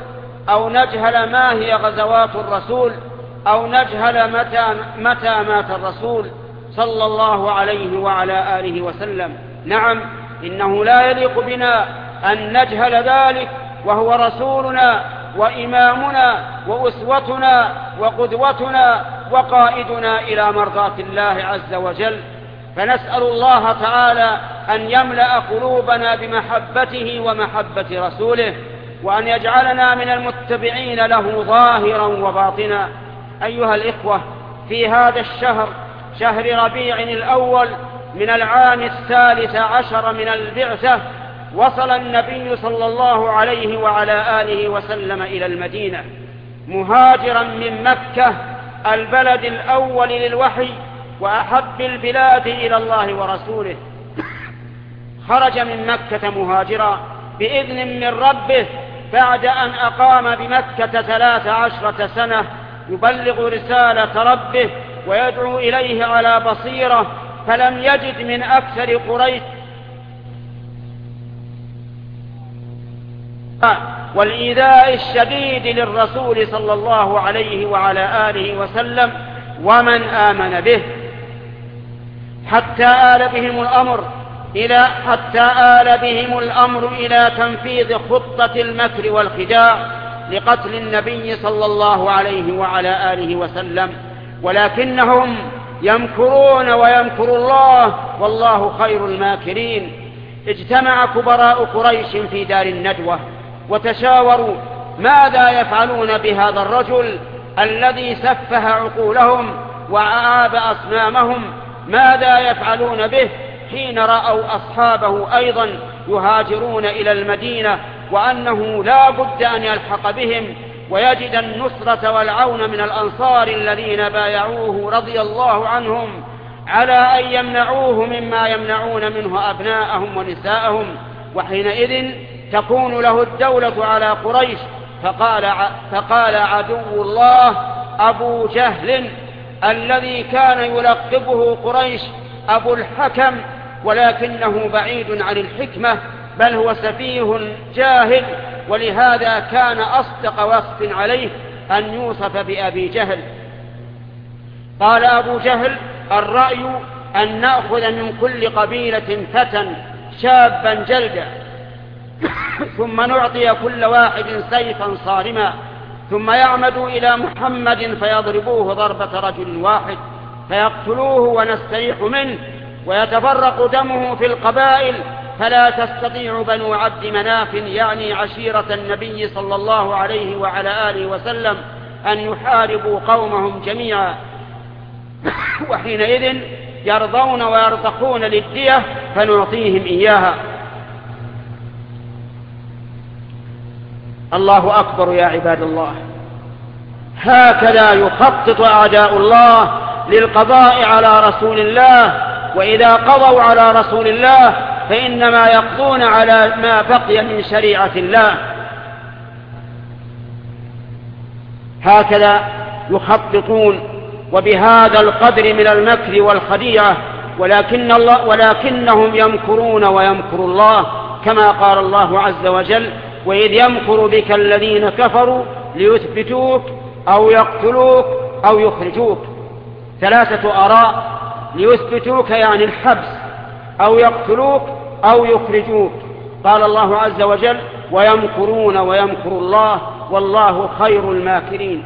أو نجهل ما هي غزوات الرسول، أو نجهل متى, متى مات الرسول صلى الله عليه وعلى آله وسلم. نعم، إنه لا يليق بنا أن نجهل ذلك، وهو رسولنا وإمامنا وأسوتنا وقدوتنا وقائدنا إلى مرضاة الله عز وجل. فنسأل الله تعالى أن يملأ قلوبنا بمحبته ومحبة رسوله، وأن يجعلنا من المتبعين له ظاهرا وباطنا. أيها الإخوة، في هذا الشهر، شهر ربيع الأول من العام الثالث عشر من البعثة، وصل النبي صلى الله عليه وعلى آله وسلم إلى المدينة مهاجرا من مكة، البلد الأول للوحي وأحب البلاد إلى الله ورسوله. خرج من مكة مهاجرا بإذن من ربه بعد أن أقام بمكة ثلاث عشرة سنة يبلغ رسالة ربه ويدعو إليه على بصيرة، فلم يجد من أكثر قريش والإيذاء الشديد للرسول صلى الله عليه وعلى آله وسلم ومن آمن به، حتى آل بهم الأمر إلى حتى آل بهم الأمر إلى تنفيذ خطة المكر والخداع لقتل النبي صلى الله عليه وعلى آله وسلم، ولكنهم يمكرون ويمكر الله والله خير الماكرين. اجتمع كبراء قريش في دار الندوة وتشاوروا ماذا يفعلون بهذا الرجل الذي سفه عقولهم وعاب أصنامهم، ماذا يفعلون به حين رأوا أصحابه أيضا يهاجرون إلى المدينة، وأنه لا بد أن يلحق بهم ويجد النصرة والعون من الأنصار الذين بايعوه رضي الله عنهم على أن يمنعوه مما يمنعون منه أبناءهم ونساءهم، وحينئذ تكون له الدولة على قريش. فقال, فقال عدو الله أبو جهل الذي كان يلقبه قريش أبو الحكم، ولكنه بعيد عن الحكمة، بل هو سفيه جاهل، ولهذا كان أصدق وصف عليه أن يوصف بأبي جهل. قال أبو جهل: الرأي أن نأخذ من كل قبيلة فتى شابا جلدا، ثم نعطي كل واحد سيفا صارما، ثم يعمدوا إلى محمد فيضربوه ضربة رجل واحد فيقتلوه ونستريح منه، ويتفرق دمه في القبائل، فلا تستطيع بنو عبد مناف يعني عشيرة النبي صلى الله عليه وعلى آله وسلم أن يحاربوا قومهم جميعا، وحينئذ يرضون ويرتقون للدية فنعطيهم إياها. الله أكبر يا عباد الله. هكذا يخطط أعداء الله للقضاء على رسول الله، وإذا قضوا على رسول الله فإنما يقضون على ما بقي من شريعة الله. هكذا يخططون وبهذا القدر من المكر والخديعة، ولكن الله ولكنهم يمكرون ويمكر الله، كما قال الله عز وجل: وإذ يمكر بك الذين كفروا ليثبتوك أو يقتلوك أو يخرجوك. ثلاثة آراء: ليثبتوك يعني الحبس، أو يقتلوك أو يخرجوك. قال الله عز وجل: ويمكرون ويمكر الله والله خير الماكرين.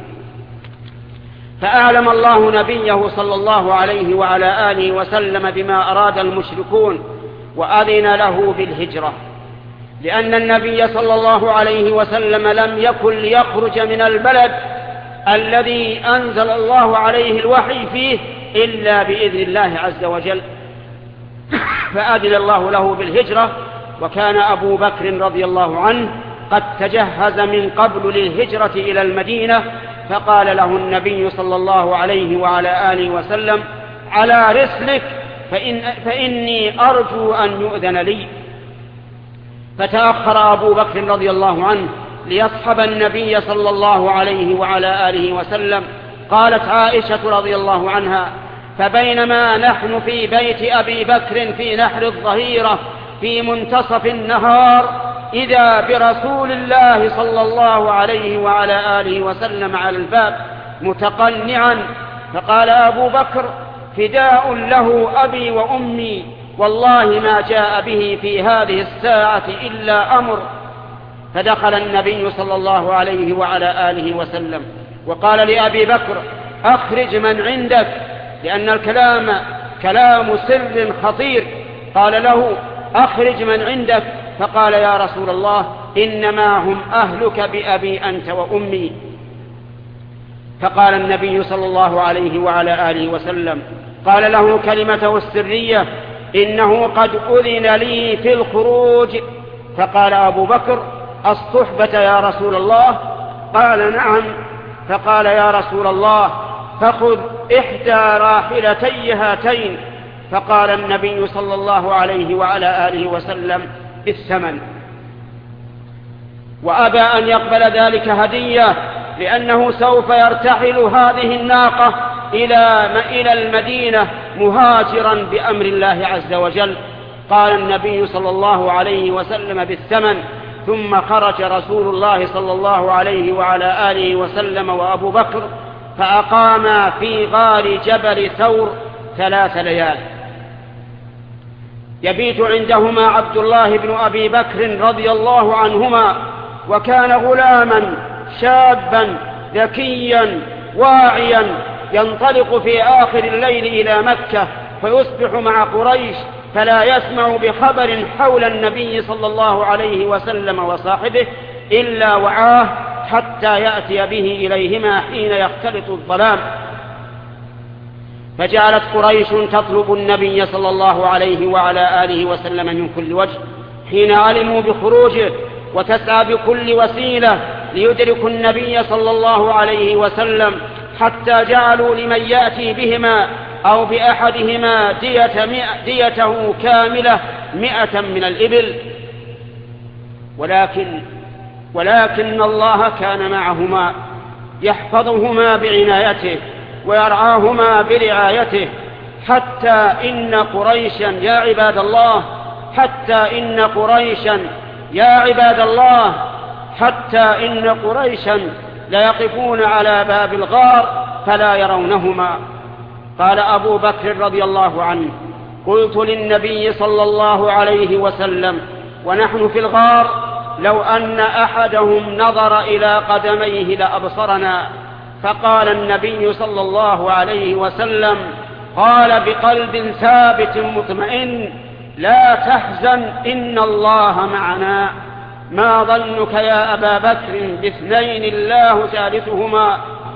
فأعلم الله نبيه صلى الله عليه وعلى آله وسلم بما أراد المشركون وأذن له بالهجرة، لأن النبي صلى الله عليه وسلم لم يكن ليخرج من البلد الذي أنزل الله عليه الوحي فيه إلا بإذن الله عز وجل، فأذن الله له بالهجرة. وكان أبو بكر رضي الله عنه قد تجهز من قبل للهجرة إلى المدينة، فقال له النبي صلى الله عليه وعلى آله وسلم: على رسلك فإن فإني أرجو أن يؤذن لي. فتأخر أبو بكر رضي الله عنه ليصحب النبي صلى الله عليه وعلى آله وسلم. قالت عائشة رضي الله عنها: فبينما نحن في بيت أبي بكر في نحر الظهيرة في منتصف النهار، إذا برسول الله صلى الله عليه وعلى آله وسلم على الباب متقنعا، فقال أبو بكر: فداء له أبي وأمي، والله ما جاء به في هذه الساعة إلا أمر. فدخل النبي صلى الله عليه وعلى آله وسلم وقال لأبي بكر: أخرج من عندك، لأن الكلام كلام سر خطير. قال له: أخرج من عندك. فقال: يا رسول الله، إنما هم أهلك بأبي أنت وأمي. فقال النبي صلى الله عليه وعلى آله وسلم، قال له كلمته السرية: إنه قد أذن لي في الخروج. فقال أبو بكر: الصحبة يا رسول الله؟ قال: نعم. فقال: يا رسول الله، فخذ إحدى راحلتي هاتين. فقال النبي صلى الله عليه وعلى آله وسلم: بالثمن. وأبى أن يقبل ذلك هدية، لأنه سوف يرتحل هذه الناقة إلى المدينة مهاجرا بأمر الله عز وجل. قال النبي صلى الله عليه وسلم: بالثمن. ثم خرج رسول الله صلى الله عليه وعلى آله وسلم وأبو بكر، فأقاما في غار جبل ثور ثلاث ليال. يبيت عندهما عبد الله بن أبي بكر رضي الله عنهما، وكان غلاما شابا ذكيا واعيا، ينطلق في آخر الليل إلى مكة فيصبح مع قريش، فلا يسمع بخبر حول النبي صلى الله عليه وسلم وصاحبه إلا وعاه حتى يأتي به إليهما حين يختلط الظلام. فجعلت قريش تطلب النبي صلى الله عليه وعلى آله وسلم من كل وجه حين علموا بخروجه، وتسعى بكل وسيلة ليدركوا النبي صلى الله عليه وسلم، حتى جعلوا لمن يأتي بهما أو بأحدهما دية ديته كاملة مئة من الإبل. ولكن ولكن الله كان معهما يحفظهما بعنايته ويرعاهما برعايته، حتى إن قريشا يا عباد الله حتى إن قريشا يا عباد الله حتى إن قريشا ليقفون على باب الغار فلا يرونهما. قال أبو بكر رضي الله عنه: قلت للنبي صلى الله عليه وسلم ونحن في الغار: لو أن أحدهم نظر إلى قدميه لأبصرنا. فقال النبي صلى الله عليه وسلم: قال بقلب ثابت مطمئن: لا تحزن، إن الله معنا. ما ظنك يا أبا بكر باثنين الله ثالثهما؟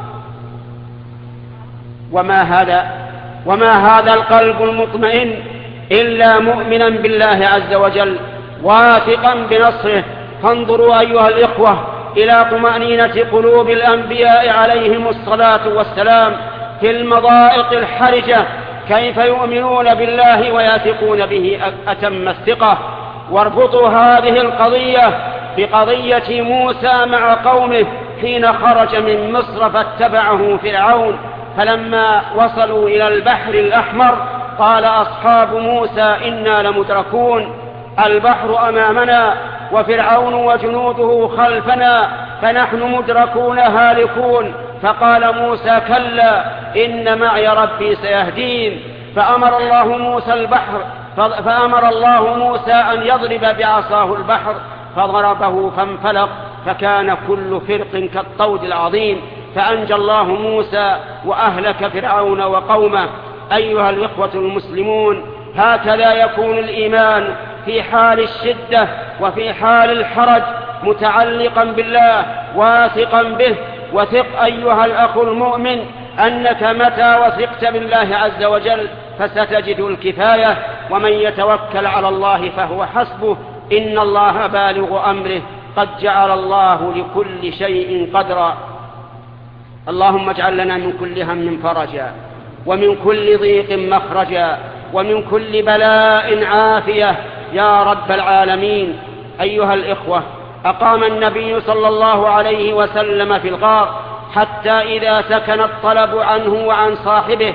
وما هذا وما هذا القلب المطمئن إلا مؤمنا بالله عز وجل واثقا بنصره. فانظروا أيها الإخوة إلى طمأنينة قلوب الأنبياء عليهم الصلاة والسلام في المضائق الحرجة، كيف يؤمنون بالله ويثقون به أتم الثقة. واربطوا هذه القضية بقضية موسى مع قومه حين خرج من مصر فاتبعه فرعون، فلما وصلوا إلى البحر الأحمر قال أصحاب موسى: إنا لمدركون، البحر أمامنا وفرعون وجنوده خلفنا، فنحن مدركون هالكون. فقال موسى: كلا، إن معي ربي سيهدين. فأمر الله موسى البحر فأمر الله موسى أن يضرب بعصاه البحر، فضربه فانفلق، فكان كل فرق كالطود العظيم، فأنجى الله موسى وأهلك فرعون وقومه. أيها الإخوة المسلمون، هكذا يكون الإيمان في حال الشدة وفي حال الحرج، متعلقا بالله واثقا به. وثق أيها الأخ المؤمن أنك متى وثقت بالله عز وجل فستجد الكفاية، ومن يتوكل على الله فهو حسبه، إن الله بالغ أمره، قد جعل الله لكل شيء قدرا. اللهم اجعل لنا من كل هم فرجا، ومن كل ضيق مخرجا، ومن كل بلاء عافية يا رب العالمين. أيها الإخوة، أقام النبي صلى الله عليه وسلم في الغار حتى إذا سكن الطلب عنه وعن صاحبه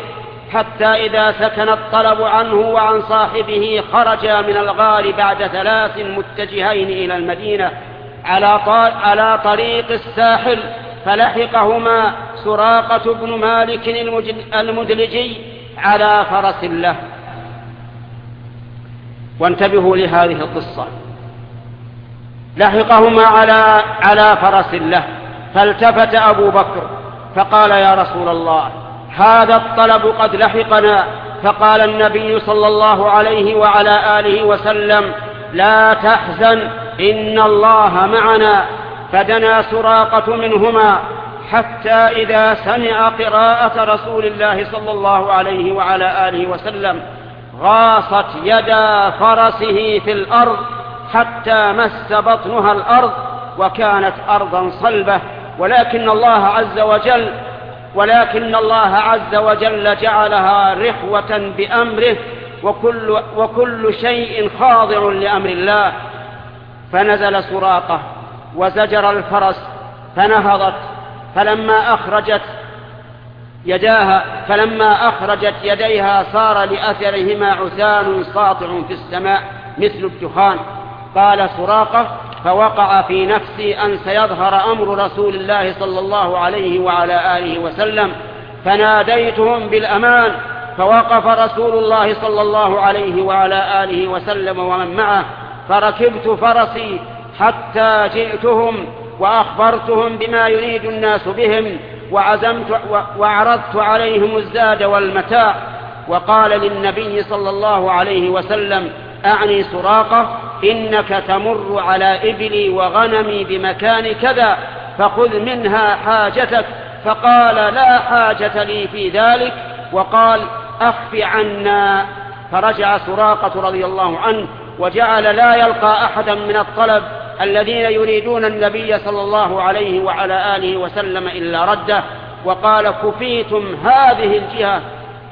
حتى إذا سكن الطلب عنه وعن صاحبه خرجا من الغار بعد ثلاث متجهين إلى المدينة على طريق الساحل، فلحقهما سراقة بن مالك المدلجي على فرس له. وانتبهوا لهذه القصة، لحقهما على على فرس له، فالتفت أبو بكر فقال: يا رسول الله، هذا الطلب قد لحقنا. فقال النبي صلى الله عليه وعلى آله وسلم: لا تحزن، إن الله معنا. فدنا سراقة منهما حتى إذا سمع قراءة رسول الله صلى الله عليه وعلى آله وسلم غاصت يدا فرسه في الأرض حتى مس بطنها الأرض، وكانت أرضا صلبة، ولكن الله عز وجل ولكن الله عز وجل جعلها رخوة بأمره، وكل, وكل شيء خاضع لأمر الله. فنزل سراقة وزجر الفرس فنهضت، فلما أخرجت يداها فلما أخرجت يديها صار لأثرهما عثان ساطع في السماء مثل الدخان. قال سراقة: فوقع في نفسي أن سيظهر أمر رسول الله صلى الله عليه وعلى آله وسلم، فناديتهم بالأمان، فوقف رسول الله صلى الله عليه وعلى آله وسلم ومن معه، فركبت فرسي حتى جئتهم وأخبرتهم بما يريد الناس بهم، وعزمت وعرضت عليهم الزاد والمتاع. وقال للنبي صلى الله عليه وسلم، أعني سراقة: إنك تمر على إبلي وغنمي بمكان كذا، فخذ منها حاجتك. فقال: لا حاجة لي في ذلك. وقال: أخف عنا. فرجع سراقة رضي الله عنه وجعل لا يلقى أحدا من الطلب الذين يريدون النبي صلى الله عليه وعلى آله وسلم إلا رده، وقال: كفيتم هذه الجهة.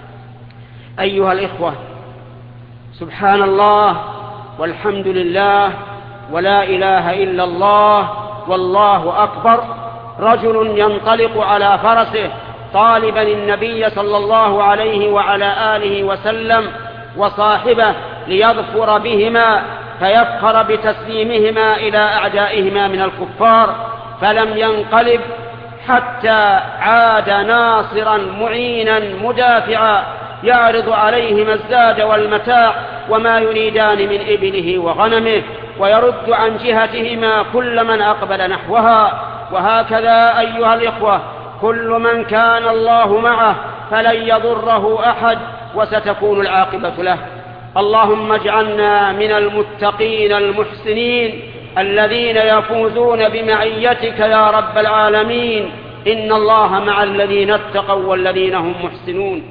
أيها الإخوة، سبحان الله والحمد لله ولا إله إلا الله والله أكبر. رجل ينطلق على فرسه طالبا النبي صلى الله عليه وعلى آله وسلم وصاحبه ليظفر بهما، فيفخر بتسليمهما إلى أعدائهما من الكفار، فلم ينقلب حتى عاد ناصرا معينا مدافعا يعرض عليهما الزاد والمتاع وما يريدان من إبله وغنمه، ويرد عن جهتهما كل من أقبل نحوها. وهكذا أيها الإخوة، كل من كان الله معه فلن يضره أحد، وستكون العاقبة له. اللهم اجعلنا من المتقين المحسنين الذين يفوزون بمعيتك يا رب العالمين. إن الله مع الذين اتقوا والذين هم محسنون.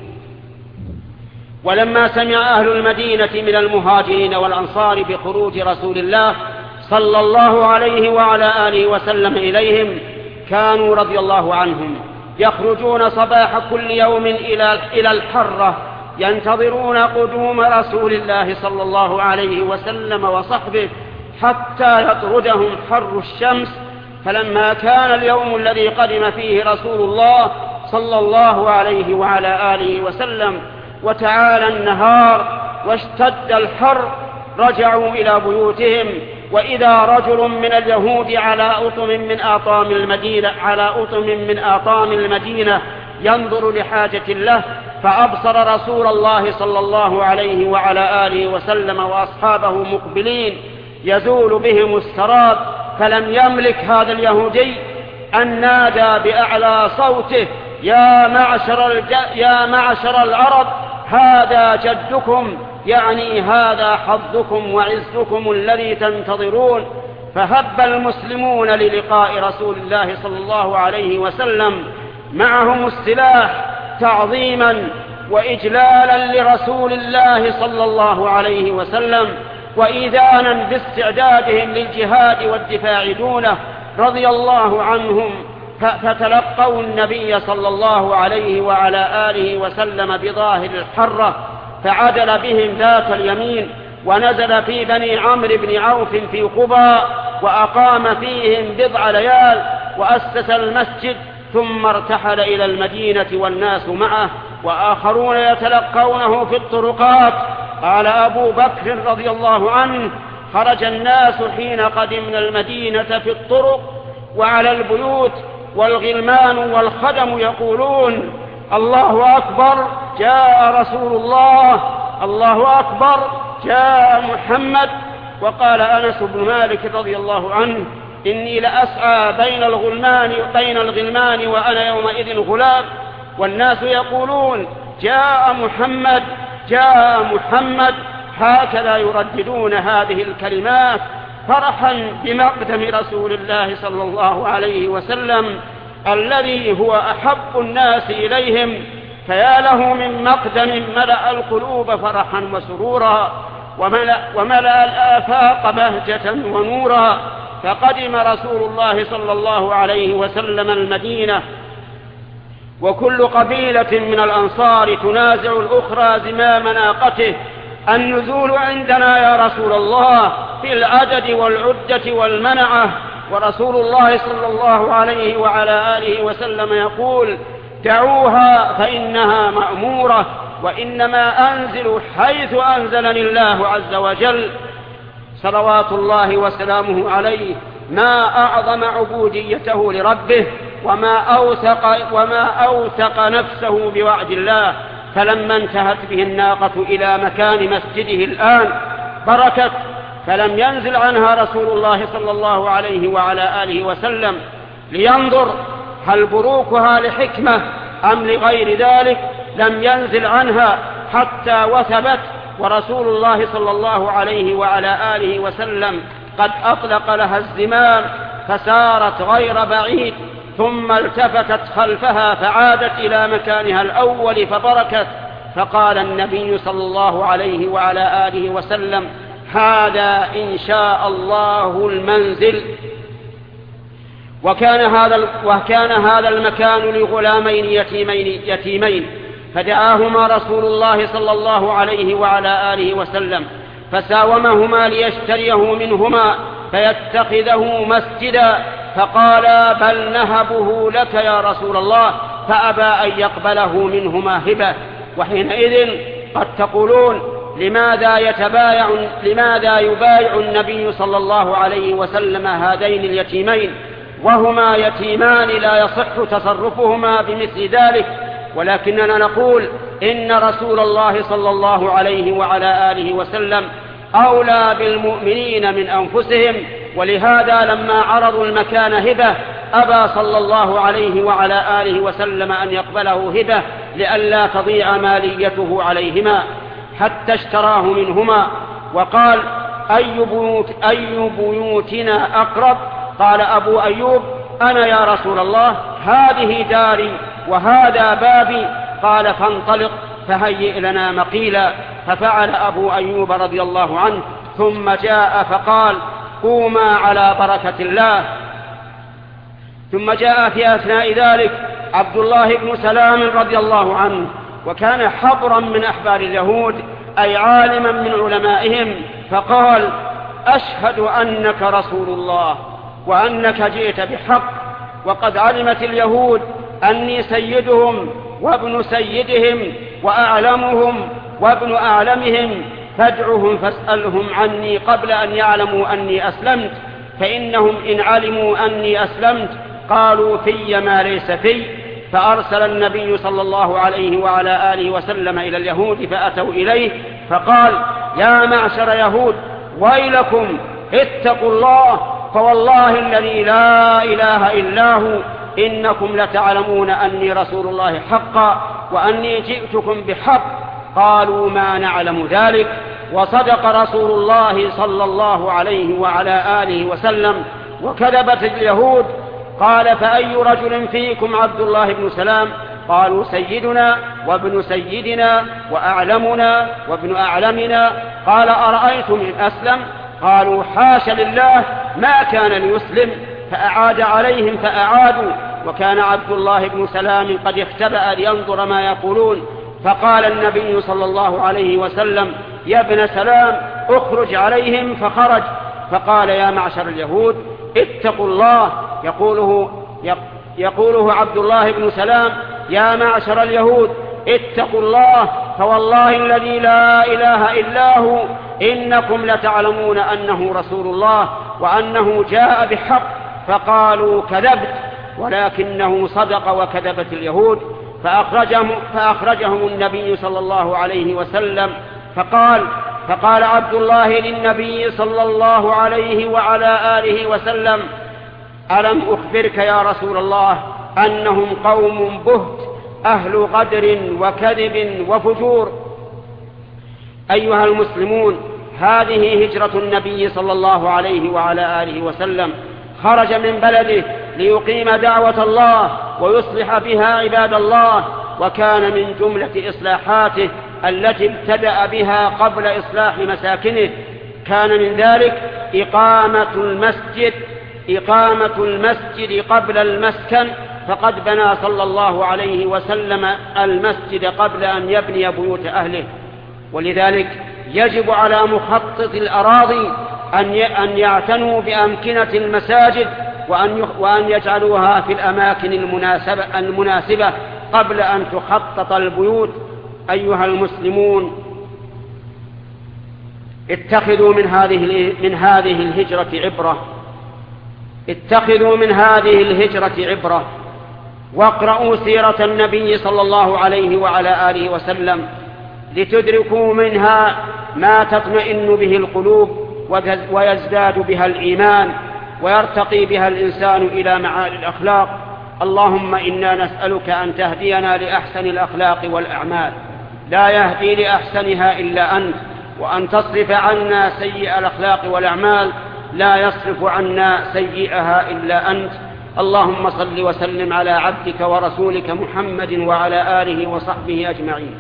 ولما سمع أهل المدينة من المهاجرين والأنصار بخروج رسول الله صلى الله عليه وعلى آله وسلم إليهم، كانوا رضي الله عنهم يخرجون صباح كل يوم إلى الحرة ينتظرون قدوم رسول الله صلى الله عليه وسلم وصحبه حتى يطردهم حر الشمس. فلما كان اليوم الذي قدم فيه رسول الله صلى الله عليه وعلى آله وسلم وتعالى النهار واشتد الحر، رجعوا إلى بيوتهم، وإذا رجل من اليهود على أطم من آطام المدينة على أطم من آطام المدينة ينظر لحاجة له، فأبصر رسول الله صلى الله عليه وعلى آله وسلم وأصحابه مقبلين يزول بهم السراب، فلم يملك هذا اليهودي أن نادى بأعلى صوته: يا معشر, الج... يا معشر العرب، هذا جدكم، يعني هذا حظكم وعزكم الذي تنتظرون. فهب المسلمون للقاء رسول الله صلى الله عليه وسلم معهم السلاح تعظيما وإجلالا لرسول الله صلى الله عليه وسلم، وإذانا باستعدادهم للجهاد والدفاع دونه رضي الله عنهم. فتلقوا النبي صلى الله عليه وعلى آله وسلم بظاهر الحرة، فعدل بهم ذات اليمين ونزل في بني عمرو بن عوف في قباء، وأقام فيهم بضع ليال وأسس المسجد، ثم ارتحل إلى المدينة والناس معه. وآخرون يتلقونه في الطرقات. قال أبو بكر رضي الله عنه: خرج الناس حين قدمنا المدينة في الطرق وعلى البيوت، والغلمان والخدم يقولون: الله أكبر، جاء رسول الله، الله أكبر، جاء محمد. وقال أنس بن مالك رضي الله عنه: إني لأسعى بين الغلمان بين الغلمان وأنا يومئذ غلام، والناس يقولون: جاء محمد، جاء محمد، هكذا يرددون هذه الكلمات فرحا بمقدم رسول الله صلى الله عليه وسلم الذي هو أحب الناس إليهم. فيا له من مقدم ملأ القلوب فرحا وسرورا، وملأ, وملأ الآفاق بهجة ونورا. فقدم رسول الله صلى الله عليه وسلم المدينة، وكل قبيلة من الأنصار تنازع الأخرى زمام ناقته: النزول عندنا يا رسول الله في العدد والعدة والمنعة. ورسول الله صلى الله عليه وعلى آله وسلم يقول: دعوها فإنها مأمورة، وإنما أنزل حيث أنزلني الله عز وجل. صلوات الله وسلامه عليه، ما أعظم عبوديته لربه، وما أوثق, وما أوثق نفسه بوعد الله. فلما انتهت به الناقة إلى مكان مسجده الآن بركت، فلم ينزل عنها رسول الله صلى الله عليه وعلى آله وسلم لينظر هل بروكها لحكمة أم لغير ذلك. لم ينزل عنها حتى وثبت، ورسول الله صلى الله عليه وعلى آله وسلم قد أطلق لها الزمام فسارت غير بعيد، ثم التفتت خلفها فعادت إلى مكانها الأول فبركت. فقال النبي صلى الله عليه وعلى آله وسلم: هذا إن شاء الله المنزل. وكان هذا, وكان هذا المكان لغلامين يتيمين, يتيمين فدعاهما رسول الله صلى الله عليه وعلى آله وسلم فساومهما ليشتريه منهما فيتخذه مسجدا، فقال: بل نهبه لك يا رسول الله، فأبى أن يقبله منهما هبة. وحينئذ قد تقولون: لماذا يتبايع لماذا يبايع النبي صلى الله عليه وسلم هذين اليتيمين وهما يتيمان لا يصح تصرفهما بمثل ذلك؟ ولكننا نقول إن رسول الله صلى الله عليه وعلى آله وسلم أولى بالمؤمنين من أنفسهم، ولهذا لما عرضوا المكان هبة أبى صلى الله عليه وعلى آله وسلم أن يقبله هبة لئلا تضيع ماليته عليهما، حتى اشتراه منهما. وقال: أي, بيوت أي بيوتنا أقرب؟ قال أبو أيوب: أنا يا رسول الله، هذه داري وهذا بابي. قال: فانطلق فهيئ لنا مقيلا. ففعل أبو أيوب رضي الله عنه، ثم جاء فقال: قوما على بركة الله. ثم جاء في أثناء ذلك عبد الله بن سلام رضي الله عنه، وكان حبرا من أحبار اليهود، أي عالما من علمائهم، فقال: أشهد أنك رسول الله وأنك جئت بحق، وقد علمت اليهود أني سيدهم وابن سيدهم وأعلمهم وابن أعلمهم، فادعهم فاسألهم عني قبل أن يعلموا أني أسلمت، فإنهم إن علموا أني أسلمت قالوا في ما ليس في. فأرسل النبي صلى الله عليه وعلى آله وسلم إلى اليهود فأتوا إليه فقال: يا معشر يهود، ويلكم، اتقوا الله، فوالله الذي لا إله إلا هو إنكم لتعلمون أني رسول الله حقا وأني جئتكم بحق. قالوا: ما نعلم ذلك. وصدق رسول الله صلى الله عليه وعلى آله وسلم، وكذبت اليهود. قال: فأي رجل فيكم عبد الله بن سلام؟ قالوا: سيدنا وابن سيدنا وأعلمنا وابن أعلمنا. قال: أرأيتم إن أسلم؟ قالوا: حاش لله، ما كان ليسلم. فأعاد عليهم فأعادوا، وكان عبد الله بن سلام قد اختبأ لينظر ما يقولون. فقال النبي صلى الله عليه وسلم: يا ابن سلام، اخرج عليهم. فخرج فقال: يا معشر اليهود، اتقوا الله. يقوله, يقوله عبد الله بن سلام: يا معشر اليهود، اتقوا الله فوالله الذي لا إله إلا هو إنكم لتعلمون أنه رسول الله وأنه جاء بحق. فقالوا كذبت ولكنه صدق وكذبت اليهود. فأخرجهم, فأخرجهم النبي صلى الله عليه وسلم فقال فقال عبد الله للنبي صلى الله عليه وعلى آله وسلم: ألم أخبرك يا رسول الله أنهم قوم بهت أهل غدر وكذب وفجور؟ أيها المسلمون، هذه هجرة النبي صلى الله عليه وعلى آله وسلم. خرج من بلده ليقيم دعوة الله ويصلح بها عباد الله، وكان من جملة إصلاحاته التي ابتدأ بها قبل إصلاح مساكنه كان من ذلك إقامة المسجد إقامة المسجد قبل المسكن، فقد بنى صلى الله عليه وسلم المسجد قبل أن يبني بيوت أهله. ولذلك يجب على مخطط الأراضي أن يعتنوا بأمكنة المساجد وأن يجعلوها في الأماكن المناسبة, المناسبة قبل أن تخطط البيوت. أيها المسلمون، اتخذوا من هذه من هذه الهجرة عبرة اتخذوا من هذه الهجرة عبرة واقرأوا سيرة النبي صلى الله عليه وعلى آله وسلم لتدركوا منها ما تطمئن به القلوب ويزداد بها الإيمان ويرتقي بها الإنسان إلى معالي الأخلاق. اللهم إنا نسألك أن تهدينا لأحسن الأخلاق والأعمال، لا يهدي لأحسنها إلا أنت، وأن تصرف عنا سيئ الأخلاق والأعمال، لا يصرف عنا سيئها إلا أنت. اللهم صل وسلم على عبدك ورسولك محمد وعلى آله وصحبه أجمعين.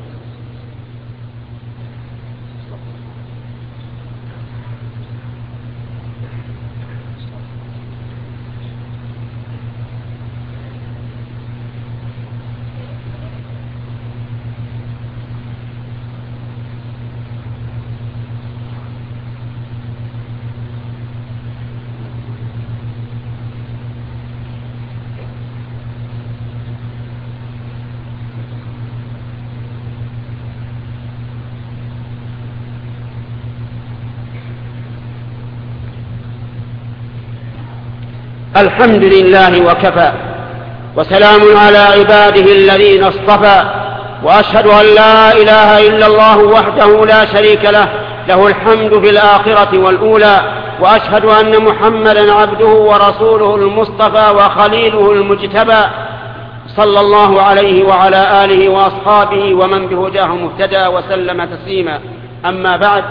الحمد لله وكفى، وسلام على عباده الذين اصطفى، وأشهد أن لا إله إلا الله وحده لا شريك له، له الحمد في الآخرة والأولى، وأشهد أن محمدا عبده ورسوله المصطفى وخليله المجتبى، صلى الله عليه وعلى آله وأصحابه ومن بهداه مهتدى وسلم تسليما. أما بعد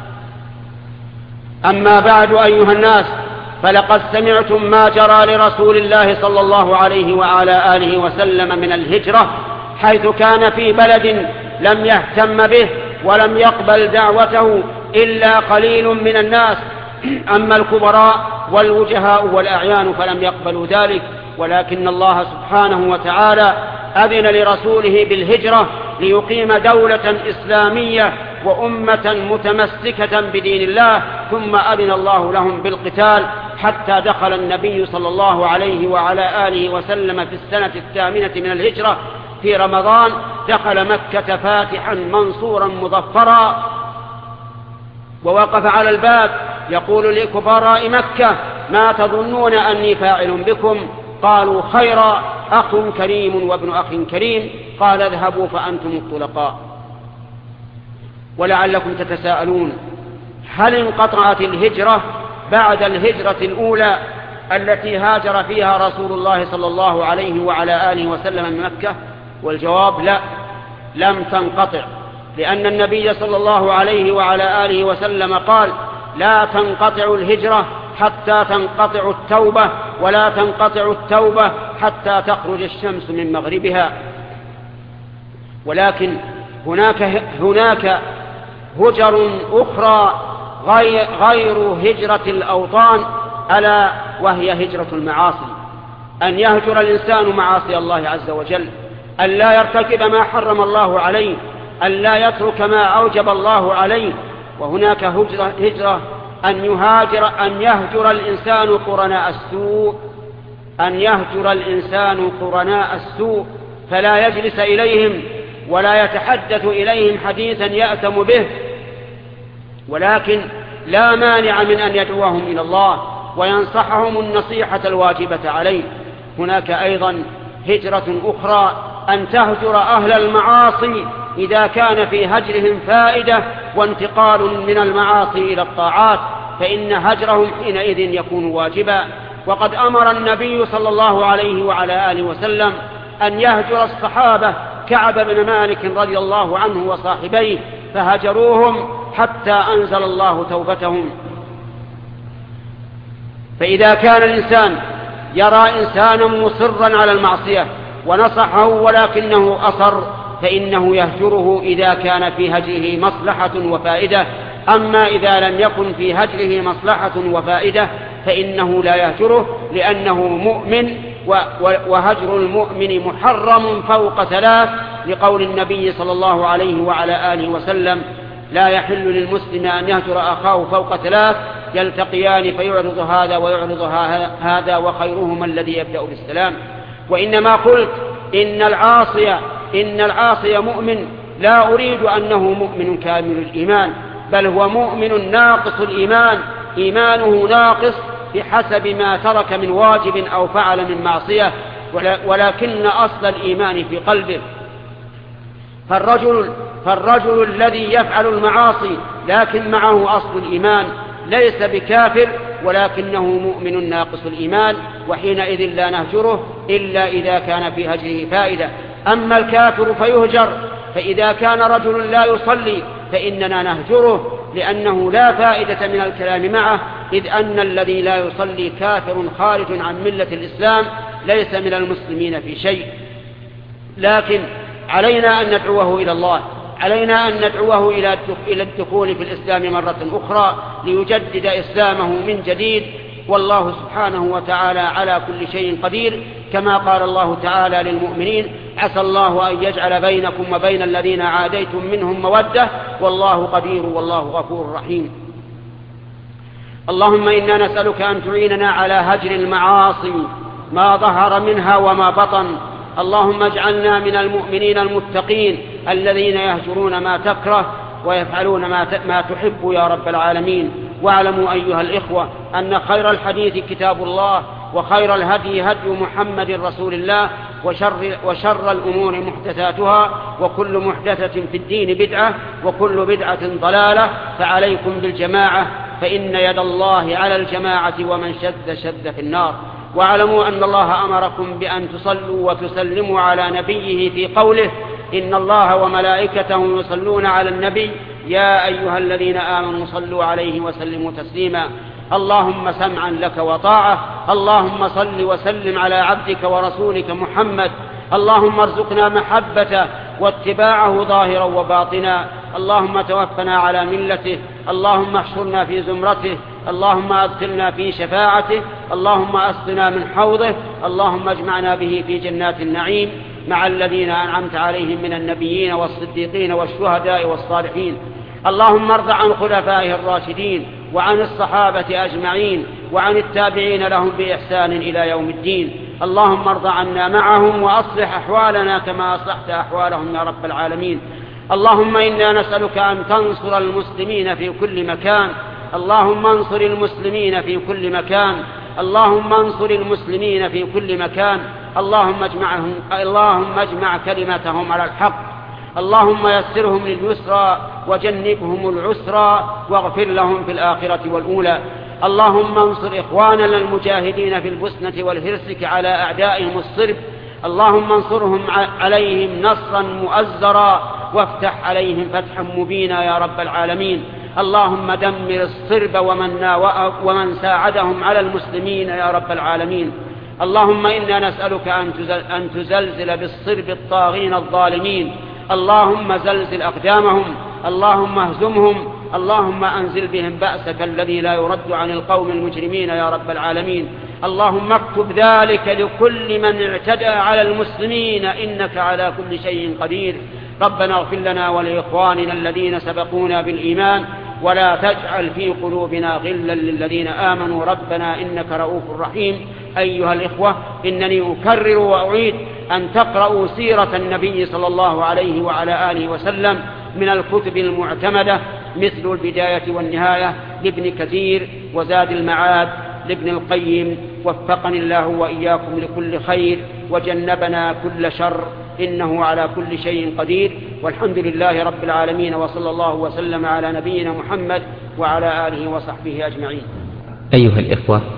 أما بعد أيها الناس، فلقد سمعتم ما جرى لرسول الله صلى الله عليه وعلى آله وسلم من الهجرة، حيث كان في بلد لم يهتم به ولم يقبل دعوته إلا قليل من الناس، أما الكبراء والوجهاء والأعيان فلم يقبلوا ذلك، ولكن الله سبحانه وتعالى أذن لرسوله بالهجرة ليقيم دولة إسلامية وأمة متمسكة بدين الله، ثم أذن الله لهم بالقتال حتى دخل النبي صلى الله عليه وعلى آله وسلم في السنة الثامنة من الهجرة في رمضان، دخل مكة فاتحا منصورا مظفرا، ووقف على الباب يقول لكبراء مكة: ما تظنون أني فاعل بكم؟ قالوا: خيرا، أخ كريم وابن أخ كريم. قال: اذهبوا فأنتم الطلقاء. ولعلكم تتساءلون: هل انقطعت الهجرة بعد الهجرة الأولى التي هاجر فيها رسول الله صلى الله عليه وعلى آله وسلم من مكة؟ والجواب: لا، لم تنقطع، لأن النبي صلى الله عليه وعلى آله وسلم قال: لا تنقطع الهجرة حتى تنقطع التوبة، ولا تنقطع التوبة حتى تخرج الشمس من مغربها. ولكن هناك هناك هجر أخرى غير هجرة الأوطان، ألا وهي هجرة المعاصي، أن يهجر الإنسان معاصي الله عز وجل، أن لا يرتكب ما حرم الله عليه، أن لا يترك ما أوجب الله عليه. وهناك هجرة, هجرة أن يهاجر أن يهجر الإنسان قرناء السوء أن يهجر الإنسان قرناء السوء فلا يجلس إليهم ولا يتحدث إليهم حديثا يأتم به، ولكن لا مانع من أن يدعوهم إلى الله وينصحهم النصيحة الواجبة عليه. هناك أيضا هجرة أخرى، أن تهجر أهل المعاصي إذا كان في هجرهم فائدة وانتقال من المعاصي إلى الطاعات، فإن هجرهم حينئذ يكون واجبا. وقد أمر النبي صلى الله عليه وعلى آله وسلم أن يهجر الصحابة كعب بن مالك رضي الله عنه وصاحبيه، فهجروهم حتى أنزل الله توبتهم. فإذا كان الإنسان يرى إنسانا مصرا على المعصية ونصحه ولكنه أصر، فإنه يهجره إذا كان في هجره مصلحة وفائدة. أما إذا لم يكن في هجره مصلحة وفائدة فإنه لا يهجره، لأنه مؤمن، وهجر المؤمن محرم فوق ثلاث، لقول النبي صلى الله عليه وعلى آله وسلم: لا يحل للمسلم أن يهجر أخاه فوق ثلاث يلتقيان فيعرض هذا ويعرض هذا وخيرهما الذي يبدأ بالسلام. وإنما قلت إن العاصي إن العاصي مؤمن، لا أريد أنه مؤمن كامل الإيمان، بل هو مؤمن ناقص الإيمان، إيمانه ناقص بحسب ما ترك من واجب أو فعل من معصية، ولكن أصل الإيمان في قلبه. فالرجل, فالرجل الذي يفعل المعاصي لكن معه أصل الإيمان ليس بكافر، ولكنه مؤمن ناقص الإيمان، وحينئذ لا نهجره إلا إذا كان في هجره فائدة. أما الكافر فيهجر، فإذا كان رجل لا يصلي فإننا نهجره، لأنه لا فائدة من الكلام معه، إذ أن الذي لا يصلي كافر خارج عن ملة الإسلام ليس من المسلمين في شيء. لكن علينا أن ندعوه إلى الله، علينا أن ندعوه إلى الدخول في الإسلام مرة أخرى ليجدد إسلامه من جديد، والله سبحانه وتعالى على كل شيء قدير، كما قال الله تعالى للمؤمنين: عسى الله أن يجعل بينكم وبين الذين عاديتم منهم مودة والله قدير والله غفور رحيم. اللهم إنا نسألك أن تعيننا على هجر المعاصي ما ظهر منها وما بطن. اللهم اجعلنا من المؤمنين المتقين الذين يهجرون ما تكره ويفعلون ما تحب يا رب العالمين. واعلموا أيها الإخوة أن خير الحديث كتاب الله، وخير الهدي هدي محمد رسول الله، وشر, وشر الأمور محدثاتها، وكل محدثة في الدين بدعة، وكل بدعة ضلالة. فعليكم بالجماعة، فإن يد الله على الجماعة، ومن شد شد في النار. واعلموا أن الله أمركم بأن تصلوا وتسلموا على نبيه في قوله: إن الله وملائكته يصلون على النبي يا أيها الذين آمنوا صلوا عليه وسلموا تسليما. اللهم سمعا لك وطاعة. اللهم صل وسلم على عبدك ورسولك محمد. اللهم ارزقنا محبته واتباعه ظاهرا وباطنا. اللهم توفنا على ملته. اللهم احشرنا في زمرته. اللهم أدخلنا في شفاعته. اللهم أسقنا من حوضه. اللهم اجمعنا به في جنات النعيم مع الذين أنعمت عليهم من النبيين والصديقين والشهداء والصالحين. اللهم ارض عن خلفائه الراشدين وعن الصحابة أجمعين وعن التابعين لهم بإحسان إلى يوم الدين. اللهم ارض عنا معهم وأصلح أحوالنا كما أصلحت أحوالهم يا رب العالمين. اللهم إنا نسألك أن تنصر المسلمين في كل مكان. اللهم انصر المسلمين في كل مكان. اللهم انصر المسلمين في كل مكان. اللهم اجمعهم اللهم اجمع كلمتهم على الحق. اللهم يسرهم لليسرى وجنبهم العسرى واغفر لهم في الآخرة والأولى. اللهم انصر إخواننا المجاهدين في البسنة والهرسك على أعدائهم الصرب. اللهم انصرهم عليهم نصرا مؤزرا وافتح عليهم فتحا مبينا يا رب العالمين. اللهم دمر الصرب ومن, ومن ساعدهم على المسلمين يا رب العالمين. اللهم إنا نسألك أن تزلزل بالصرب الطاغين الظالمين. اللهم زلزل أقدامهم. اللهم اهزمهم. اللهم أنزل بهم بأسك الذي لا يرد عن القوم المجرمين يا رب العالمين. اللهم اكتب ذلك لكل من اعتدى على المسلمين إنك على كل شيء قدير. ربنا اغفر لنا ولإخواننا الذين سبقونا بالإيمان ولا تجعل في قلوبنا غلا للذين آمنوا ربنا إنك رؤوف رحيم. أيها الإخوة، إنني أكرر وأعيد أن تقرأوا سيرة النبي صلى الله عليه وعلى آله وسلم من الكتب المعتمدة مثل البداية والنهاية لابن كثير وزاد المعاد لابن القيم، وفقني الله وإياكم لكل خير وجنبنا كل شر، إنه على كل شيء قدير، والحمد لله رب العالمين، وصلى الله وسلم على نبينا محمد وعلى آله وصحبه أجمعين. أيها الإخوة،